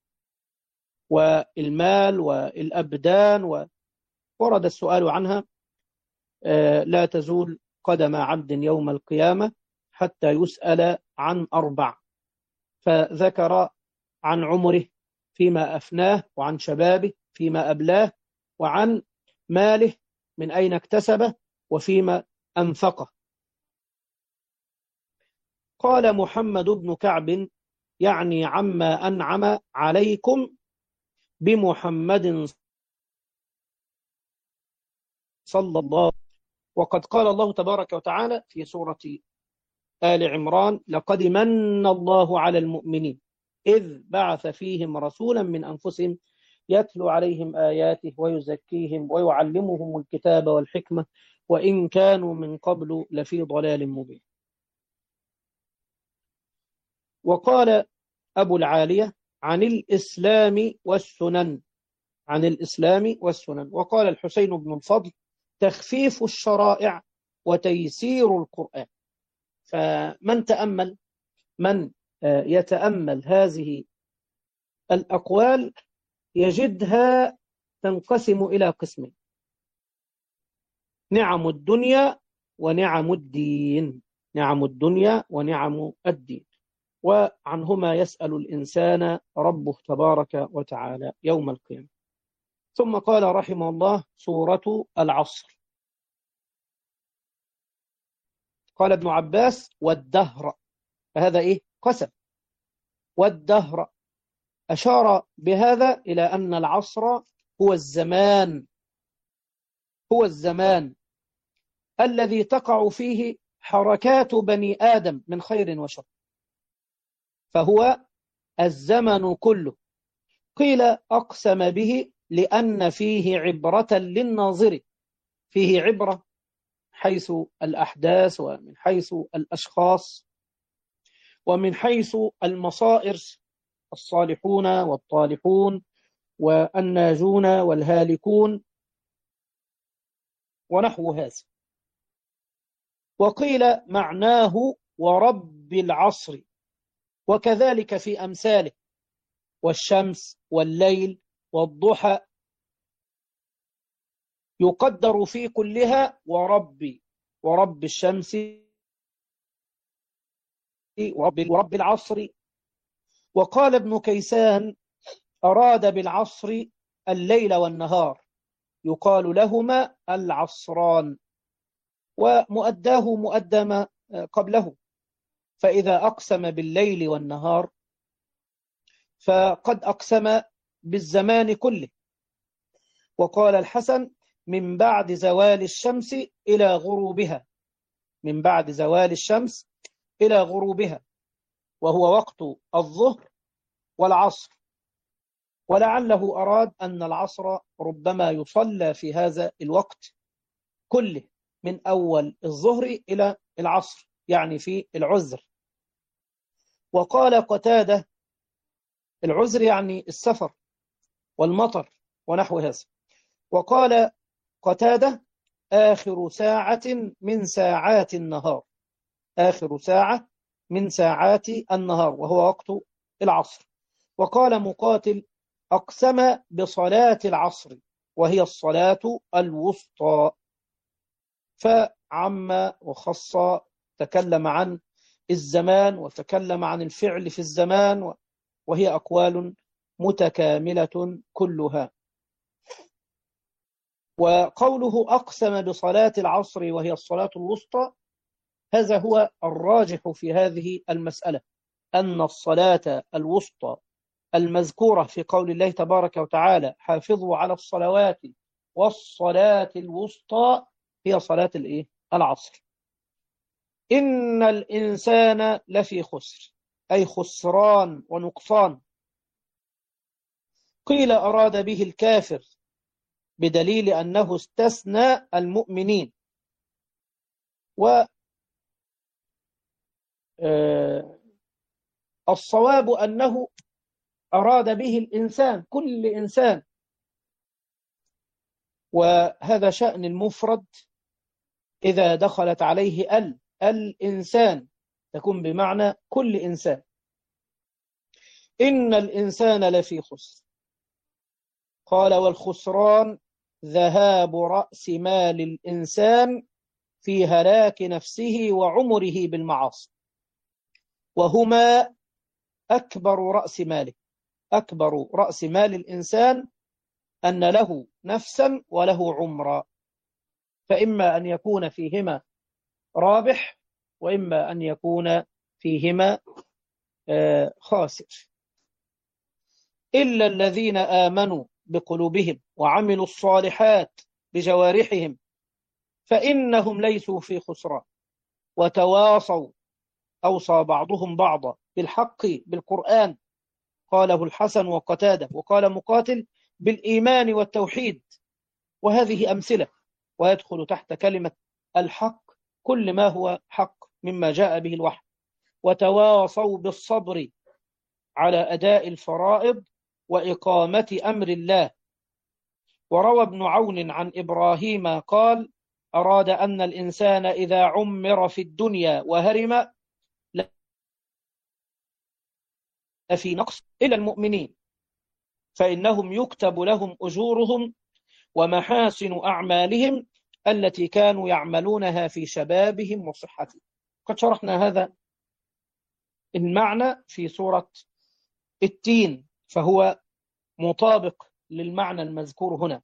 [SPEAKER 1] والمال والأبدان، وورد السؤال عنها لا تزول قدم عبد يوم القيامة حتى يسأل عن أربع، فذكر عن عمره فيما أفناه، وعن شبابه فيما أبلاه، وعن ماله من أين اكتسبه وفيما أنفقه. قال محمد بن كعب يعني عما أنعم عليكم بمحمد صلى الله عليه وسلم. وقد قال الله تبارك وتعالى في سورة آل عمران لقد من الله على المؤمنين إذ بعث فيهم رسولا من أنفسهم يتلو عليهم آياته ويزكيهم ويعلمهم الكتاب والحكمة وإن كانوا من قبل لفي ضلال مبين. وقال أبو العالية عن الإسلام والسنن عن الإسلام والسنن. وقال الحسين بن الفضل تخفيف الشرائع وتيسير القرآن. فمن تأمل من يتأمل هذه الأقوال يجدها تنقسم إلى قسمين: نعم الدنيا ونعم الدين نعم الدنيا ونعم الدين وعنهما يسأل الإنسان ربه تبارك وتعالى يوم القيامة. ثم قال رحمه الله سورة العصر. قال ابن عباس والدهر، فهذا إيه؟ قسم. والدهر أشار بهذا إلى أن العصر هو الزمان هو الزمان الذي تقع فيه حركات بني آدم من خير وشر، فهو الزمن كله. قيل أقسم به لأن فيه عبرة للناظر، فيه عبرة حيث الأحداث ومن حيث الأشخاص ومن حيث المصائر، الصالحون والطالحون والناجون والهالكون ونحو هذا. وقيل معناه ورب العصر، وكذلك في أمثاله والشمس والليل والضحى، يقدر في كلها ورب ورب الشمس ورب, ورب العصر. وقال ابن كيسان أراد بالعصر الليل والنهار، يقال لهما العصران، ومؤداه مؤدى ما قبله، فإذا أقسم بالليل والنهار فقد أقسم بالزمان كله. وقال الحسن من بعد زوال الشمس إلى غروبها من بعد زوال الشمس إلى غروبها وهو وقت الظهر والعصر، ولعله أراد أن العصر ربما يصلى في هذا الوقت كله من أول الظهر إلى العصر، يعني في العذر. وقال قتادة العذر يعني السفر، والمطر ونحو هذا. وقال قتادة آخر ساعة من ساعات النهار، آخر ساعة من ساعات النهار وهو وقت العصر. وقال مقاتل أقسم بصلاة العصر وهي الصلاة الوسطى، فعم وخص، تكلم عن الزمان وتكلم عن الفعل في الزمان، وهي أقوال متكاملة كلها. وقوله أقسم بصلاة العصر وهي الصلاة الوسطى، هذا هو الراجح في هذه المسألة، أن الصلاة الوسطى المذكورة في قول الله تبارك وتعالى حافظوا على الصلوات والصلاة الوسطى هي صلاة الإيه؟ العصر. إن الإنسان لفي خسر، أي خسران ونقصان. قيل أراد به الكافر بدليل أنه استثنى المؤمنين، والصواب أنه أراد به الإنسان، كل إنسان. وهذا شأن المفرد إذا دخلت عليه ال الإنسان تكون بمعنى كل إنسان. إن الإنسان لفي خسر. قال والخسران ذهاب رأس مال الإنسان في هلاك نفسه وعمره بالمعاصي، وهما أكبر رأس ماله. أكبر رأس مال الإنسان أن له نفسا وله عمرا، فإما أن يكون فيهما رابح وإما أن يكون فيهما خاسر. إلا الذين آمنوا بقلوبهم وعملوا الصالحات بجوارحهم فإنهم ليسوا في خسران وتواصوا، أوصى بعضهم بعضا بالحق بالقرآن، قاله الحسن وقتادة. وقال مقاتل بالإيمان والتوحيد. وهذه أمثلة، ويدخل تحت كلمة الحق كل ما هو حق مما جاء به الوحي. وتواصوا بالصبر على أداء الفرائض وإقامة أمر الله. وروى ابن عون عن إبراهيم قال أراد أن الإنسان إذا عمر في الدنيا وهرم لفي نقص إلى المؤمنين، فإنهم يكتب لهم أجورهم ومحاسن أعمالهم التي كانوا يعملونها في شبابهم وصحتهم. قد شرحنا هذا المعنى في سورة التين، فهو مطابق للمعنى المذكور هنا.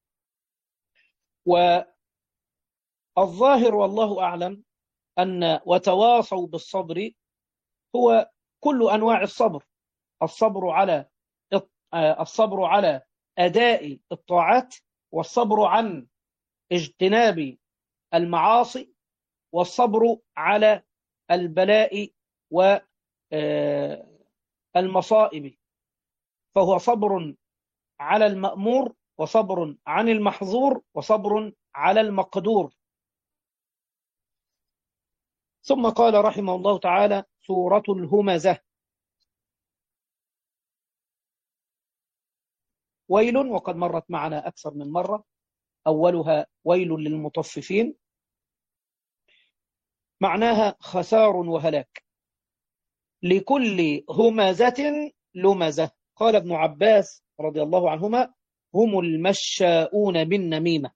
[SPEAKER 1] والظاهر والله أعلم أن وتواصوا بالصبر هو كل أنواع الصبر، الصبر على الصبر على أداء الطاعات، والصبر عن اجتناب المعاصي، والصبر على البلاء والمصائب. فهو صبر على المأمور وصبر عن المحظور وصبر على المقدور. ثم قال رحمه الله تعالى سورة الهمزة. ويل، وقد مرت معنا أكثر من مرة. أولها ويل للمطففين، معناها خسار وهلاك. لكل همزة لمزة. قال ابن عباس رضي الله عنهما هم المشاؤون بالنميمة.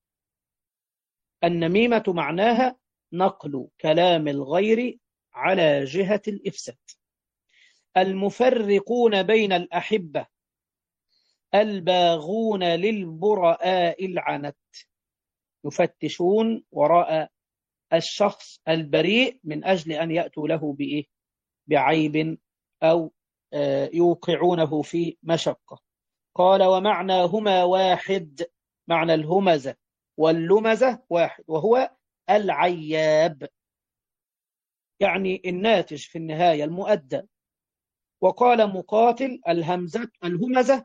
[SPEAKER 1] النميمة معناها نقل كلام الغير على جهة الإفساد. المفرقون بين الأحبة، الباغون للبراء العنت، يفتشون وراء الشخص البريء من أجل أن يأتوا له بإيه؟ بعيب أو يوقعونه في مشقة. قال ومعناهما واحد، معنى الهمزة واللمزة واحد، وهو العياب، يعني الناتج في النهاية المؤدى. وقال مقاتل الهمزة الهمزة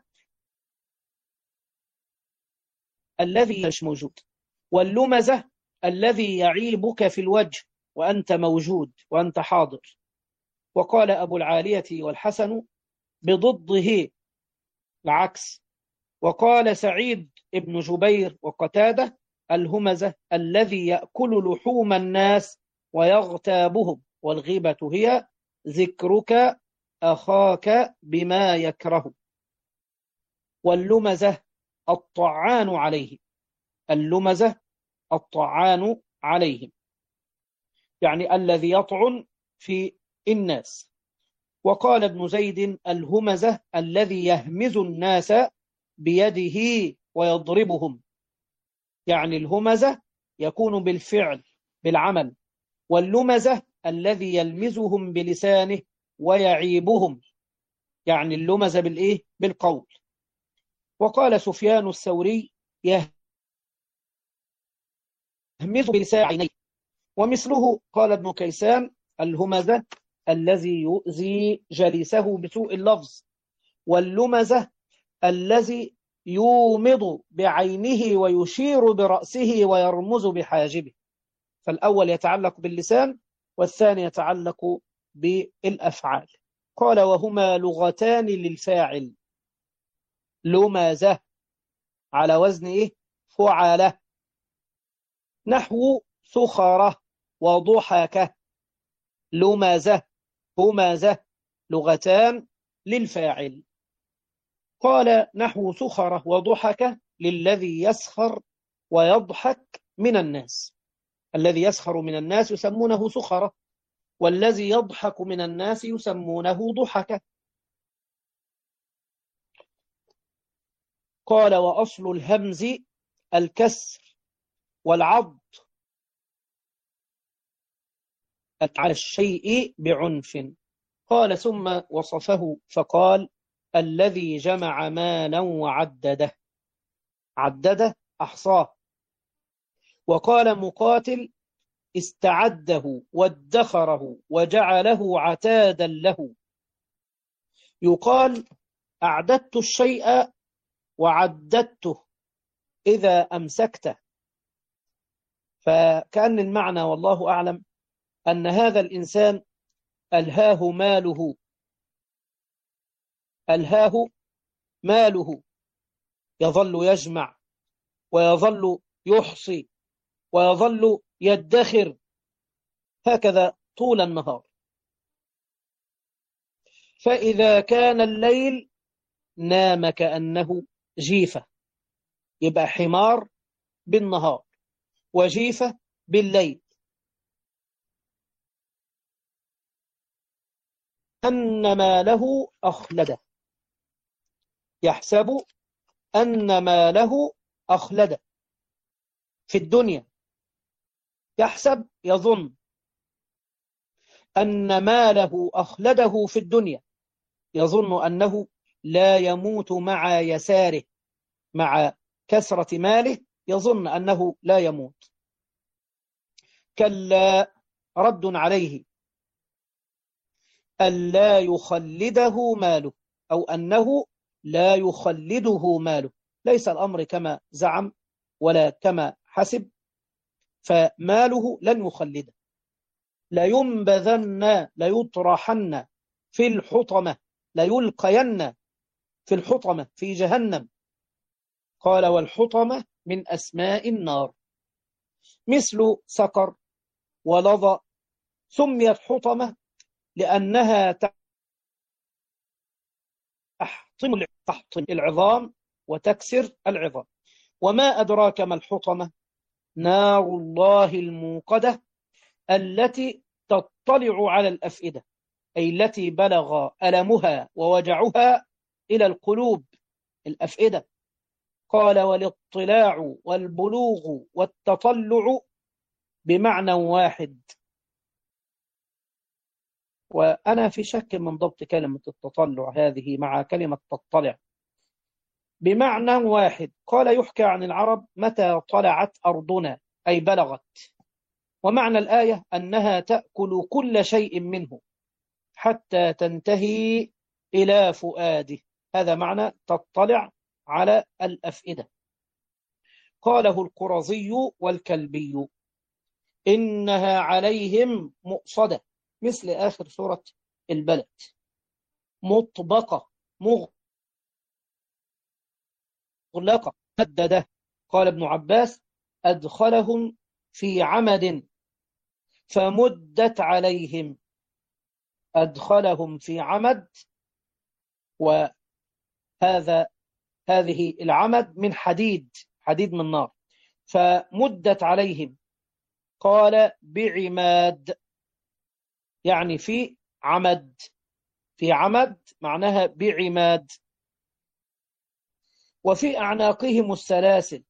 [SPEAKER 1] الذي مش موجود، واللمزة الذي يعيبك في الوجه وأنت موجود وأنت حاضر. وقال أبو العالية والحسن بضده العكس، وقال سعيد ابن جبير وقتادة: الهمزة الذي يأكل لحوم الناس ويغتابهم، والغيبة هي ذكرك أخاك بما يكره. واللمزة الطعان عليه، اللمزة الطعان عليهم، يعني الذي يطعن في الناس. وقال ابن زيد: الهمزة الذي يهمز الناس بيده ويضربهم، يعني الهمزة يكون بالفعل بالعمل، واللمزة الذي يلمزهم بلسانه ويعيبهم، يعني اللمزة بالإيه؟ بالقول. وقال سفيان الثوري: يهمز بلسان عينيه. ومثله قال ابن كيسان: الهمزة الذي يؤذي جليسه بسوء اللفظ، واللمزة الذي يومض بعينه ويشير برأسه ويرمز بحاجبه. فالأول يتعلق باللسان، والثاني يتعلق بالأفعال. قال: وهما لغتان للفاعل، لمزة على وزن إيه؟ فعالة، نحو سخرة وضحكة. لمزة همزة لغتان للفاعل. قال: نحو سخرة وضحكة للذي يسخر ويضحك من الناس. الذي يسخر من الناس يسمونه سخرة، والذي يضحك من الناس يسمونه ضحكة. قال: وأصل الهمز الكسر والعض على الشيء بعنف. قال: ثم وصفه فقال: الذي جمع مالا وعدده، عدده أحصاه. وقال مقاتل: استعده وادخره وجعله عتادا له. يقال: أعددت الشيء وعددته إذا أمسكته. فكأن المعنى والله أعلم أن هذا الإنسان ألهاه ماله، ألهاه ماله، يظل يجمع ويظل يحصي ويظل يدخر هكذا طول النهار. فإذا كان الليل نام كأنه جيفة، يبقى حمار بالنهار وجيفة بالليل. أن ماله أخلده، يحسب أن ماله أخلده في الدنيا، يحسب يظن أن ماله أخلده في الدنيا، يظن أنه لا يموت مع يساره، مع كثرة ماله يظن أنه لا يموت. كلا، رد عليه، ألا يخلده ماله، أو أنه لا يخلده ماله. ليس الأمر كما زعم ولا كما حسب، فماله لن يخلده. لينبذن، ليطرحن في الحطمة، ليلقين في الحطمة في جهنم. قال: والحطمة من أسماء النار، مثل سقر ولظى. سميت حطمة لأنها تحطم تحطم العظام وتكسر العظام. وما أدراك ما الحطمة؟ نار الله الموقدة، التي تطلع على الأفئدة، أي التي بلغ ألمها ووجعها إلى القلوب، الأفئدة. قال: والاطلاع والبلوغ والتطلع بمعنى واحد. وأنا في شك من ضبط كلمة التطلع هذه مع كلمة تطلع بمعنى واحد. قال: يحكى عن العرب متى طلعت أرضنا، أي بلغت. ومعنى الآية أنها تأكل كل شيء منه حتى تنتهي إلى فؤاده. هذا معنى تطلع على الأفئدة. قاله القرظي والكلبي: إنها عليهم مؤصدة، مثل آخر سورة البلد. مطبقة، مغلقة مددة. قال ابن عباس أدخلهم في عمد فمدت عليهم، أدخلهم في عمد، وهذا هذه العمد من حديد، حديد من نار، فمدت عليهم. قال بعماد، يعني في عمد، في عمد معناها بعماد. وفي أعناقهم السلاسل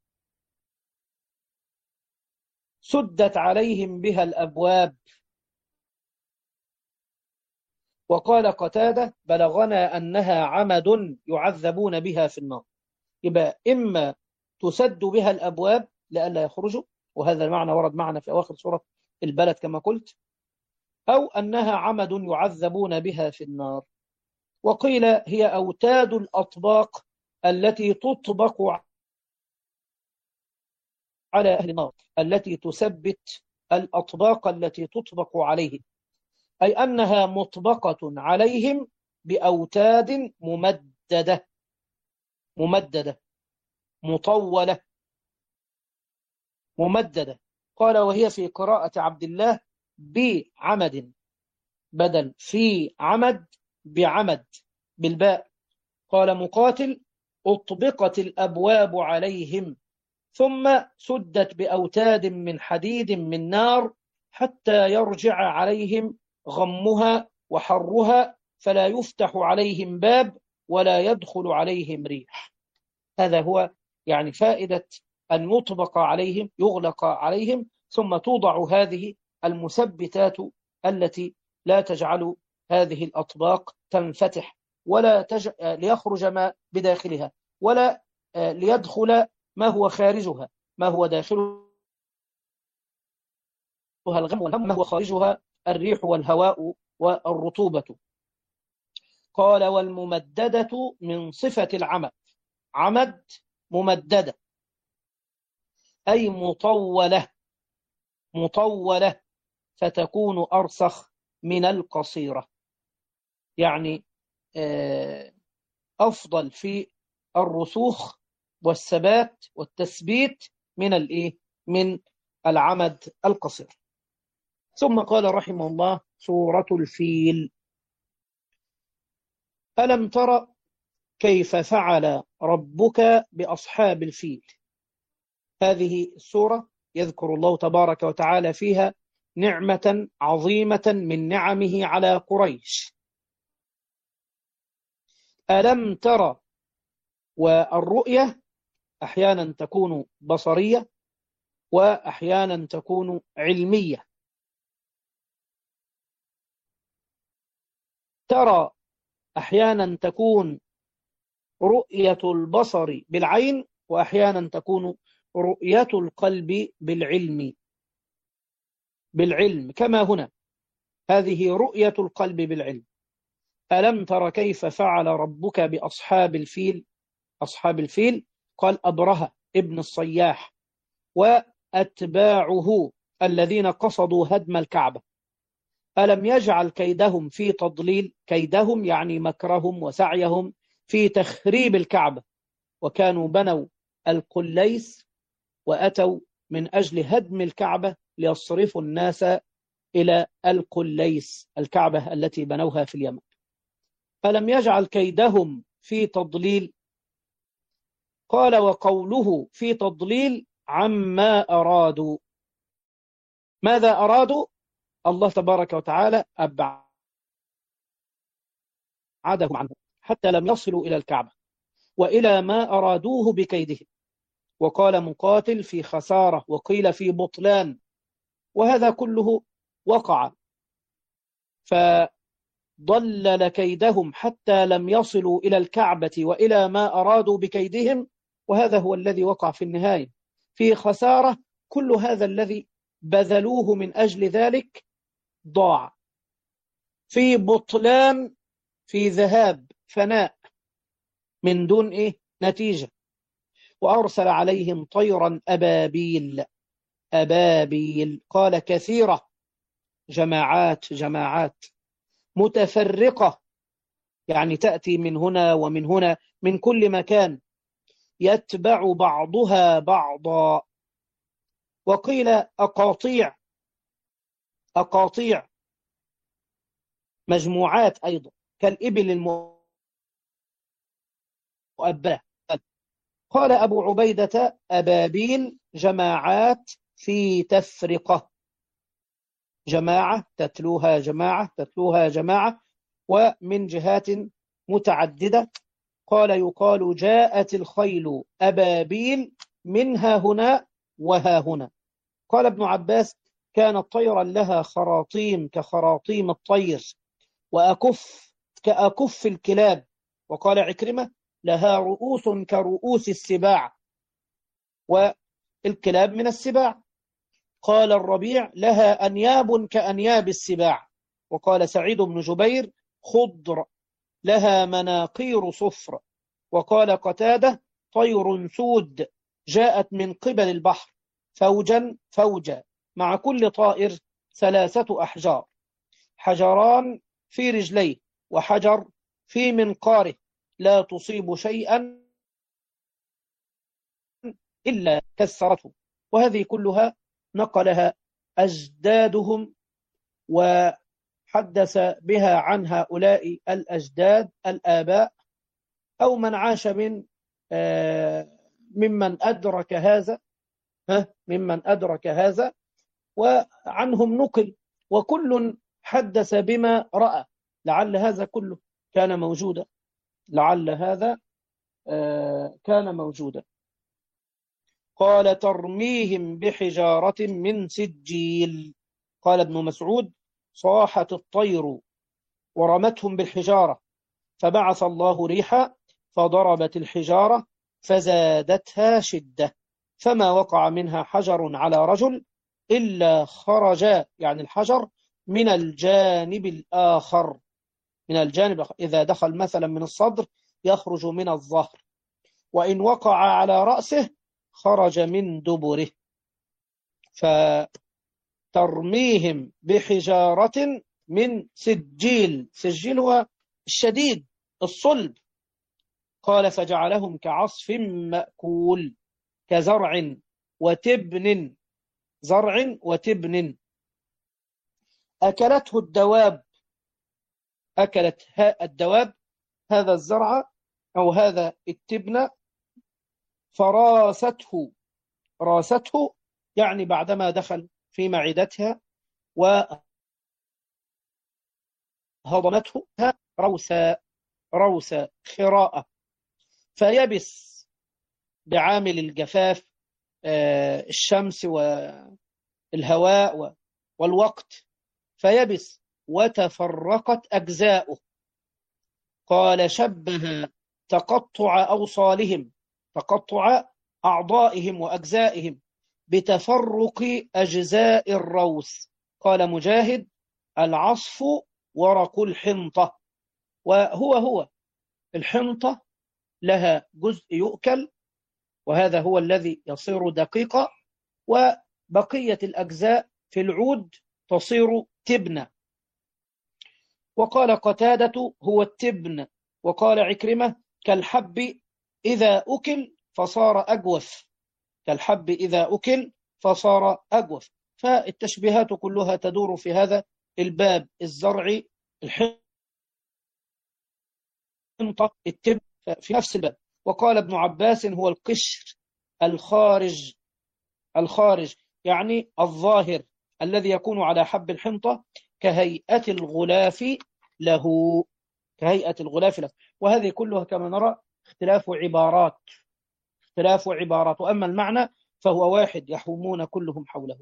[SPEAKER 1] سدت عليهم بها الأبواب. وقال قتادة بلغنا أنها عمد يعذبون بها في النار. يبقى إما تسد بها الأبواب لئلا يخرجوا، وهذا المعنى ورد معنا في أواخر سورة البلد كما قلت، أو أنها عمد يعذبون بها في النار. وقيل هي أوتاد الأطباق التي تطبق على أهل النار، التي تثبت الأطباق التي تطبق عليه، أي أنها مطبقة عليهم بأوتاد ممددة، ممددة مطولة ممددة. قال وهي في قراءة عبد الله بعمد، بدل في عمد بعمد بالباء. قال مقاتل أطبقت الأبواب عليهم ثم سدت بأوتاد من حديد من نار حتى يرجع عليهم غمها وحرها فلا يفتح عليهم باب ولا يدخل عليهم ريح. هذا هو يعني فائدة أن يطبق عليهم، يغلق عليهم، ثم توضع هذه المثبتات التي لا تجعل هذه الأطباق تنفتح ولا تج... ليخرج ما بداخلها، ولا ليدخل ما هو خارجها، ما هو داخلها الغم والهم، ما هو خارجها الريح والهواء والرطوبة. قال والممددة من صفة العمد، عمد ممددة أي مطولة، مطولة فتكون أرسخ من القصيرة، يعني أفضل في الرسوخ والثبات والتثبيت من الإيه؟ من العمد القصير. ثم قال رحمه الله سورة الفيل. ألم تر كيف فعل ربك بأصحاب الفيل. هذه السورة يذكر الله تبارك وتعالى فيها نعمة عظيمة من نعمه على قريش. ألم تر، والرؤية أحيانا تكون بصرية وأحيانا تكون علمية. ترى أحيانا تكون رؤية البصر بالعين، وأحيانا تكون رؤية القلب بالعلم، بالعلم كما هنا هذه رؤية القلب بالعلم. ألم تر كيف فعل ربك بأصحاب الفيل. أصحاب الفيل قال أبرهة ابن الصياح وأتباعه الذين قصدوا هدم الكعبة. ألم يجعل كيدهم في تضليل، كيدهم يعني مكرهم وسعيهم في تخريب الكعبة، وكانوا بنوا القليس وأتوا من أجل هدم الكعبة ليصرفوا الناس إلى القليس، الكعبة التي بنوها في اليمن. ألم يجعل كيدهم في تضليل. قال وقوله في تضليل عما أرادوا. ماذا أرادوا؟ الله تبارك وتعالى أبعدهم عنه حتى لم يصلوا إلى الكعبة وإلى ما أرادوه بكيدهم. وقال مقاتل في خسارة، وقيل في بطلان، وهذا كله وقع. فضلل كيدهم حتى لم يصلوا إلى الكعبة وإلى ما أرادوا بكيدهم، وهذا هو الذي وقع في النهاية. في خسارة، كل هذا الذي بذلوه من أجل ذلك ضاع. في بطلان، في ذهاب، فناء من دون إيه؟ نتيجة. وأرسل عليهم طيرا أبابيل. أبابيل قال كثيرة، جماعات جماعات، متفرقة يعني تأتي من هنا ومن هنا من كل مكان، يتبع بعضها بعضا. وقيل أقاطيع، أقاطيع مجموعات أيضا كالإبل المؤباة. قال أبو عبيدة أبابيل جماعات في تفرقة، جماعة تتلوها جماعة تتلوها جماعة ومن جهات متعددة. قال يقال جاءت الخيل أبابيل منها هنا وها هنا. قال ابن عباس كانت طيرا لها خراطيم كخراطيم الطير وأكف كأكف الكلاب. وقال عكرمة لها رؤوس كرؤوس السباع، والكلاب من السباع. قال الربيع لها أنياب كأنياب السباع. وقال سعيد بن جبير خضر لها مناقير صفر. وقال قتادة طير سود جاءت من قبل البحر فوجا فوجا، مع كل طائر ثلاثة أحجار، حجران في رجليه وحجر في منقاره، لا تصيب شيئا إلا كسرته. وهذه كلها نقلها أجدادهم وحدث بها عن هؤلاء الأجداد الآباء أو من عاش من ممن أدرك هذا ممن أدرك هذا وعنهم نقل، وكل حدث بما رأى. لعل هذا كله كان موجودا، لعل هذا كان موجودا. قال ترميهم بحجارة من سجيل. قال ابن مسعود صاحت الطير ورمتهم بالحجارة فبعث الله ريحا فضربت الحجارة فزادتها شدة، فما وقع منها حجر على رجل إلا خرج، يعني الحجر، من الجانب الآخر، من الجانب الآخر. إذا دخل مثلا من الصدر يخرج من الظهر، وإن وقع على رأسه خرج من دبره. فترميهم بحجارة من سجيل، سجيل هو الشديد الصلب. قال فجعلهم كعصف مأكول كزرع وتبن، زرع وتبن أكلته الدواب، أكلت الدواب هذا الزرع أو هذا التبن، فراسته، راسته يعني بعدما دخل في معدتها وهضمته روسا، روسا خراءة، فيبس بعامل الجفاف الشمس والهواء والوقت، فيبس وتفرقت أجزاؤه. قال شبه تقطع أوصالهم، تقطع أعضائهم وأجزائهم بتفرق أجزاء الروس. قال مجاهد العصف ورق الحنطة، وهو هو الحنطة لها جزء يؤكل وهذا هو الذي يصير دقيقة، وبقية الأجزاء في العود تصير تبنة. وقال قتادة هو التبن. وقال عكرمة كالحب إذا أكل فصار أجوف، كالحب إذا أكل فصار أجوف. فالتشبيهات كلها تدور في هذا الباب الزرعي، الحنطة، التبن، في نفس الباب. وقال ابن عباس هو القشر الخارج، الخارج يعني الظاهر الذي يكون على حب الحنطة كهيئة الغلاف له، كهيئة الغلاف له. وهذه كلها كما نرى اختلاف عبارات، اختلاف عبارات، وأما المعنى فهو واحد يحومون كلهم حوله.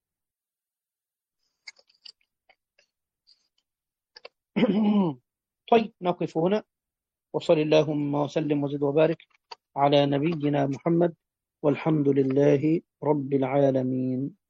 [SPEAKER 1] طيب نقف هنا، وصل اللهم وسلم وزد وبارك على نبينا محمد، والحمد لله رب العالمين.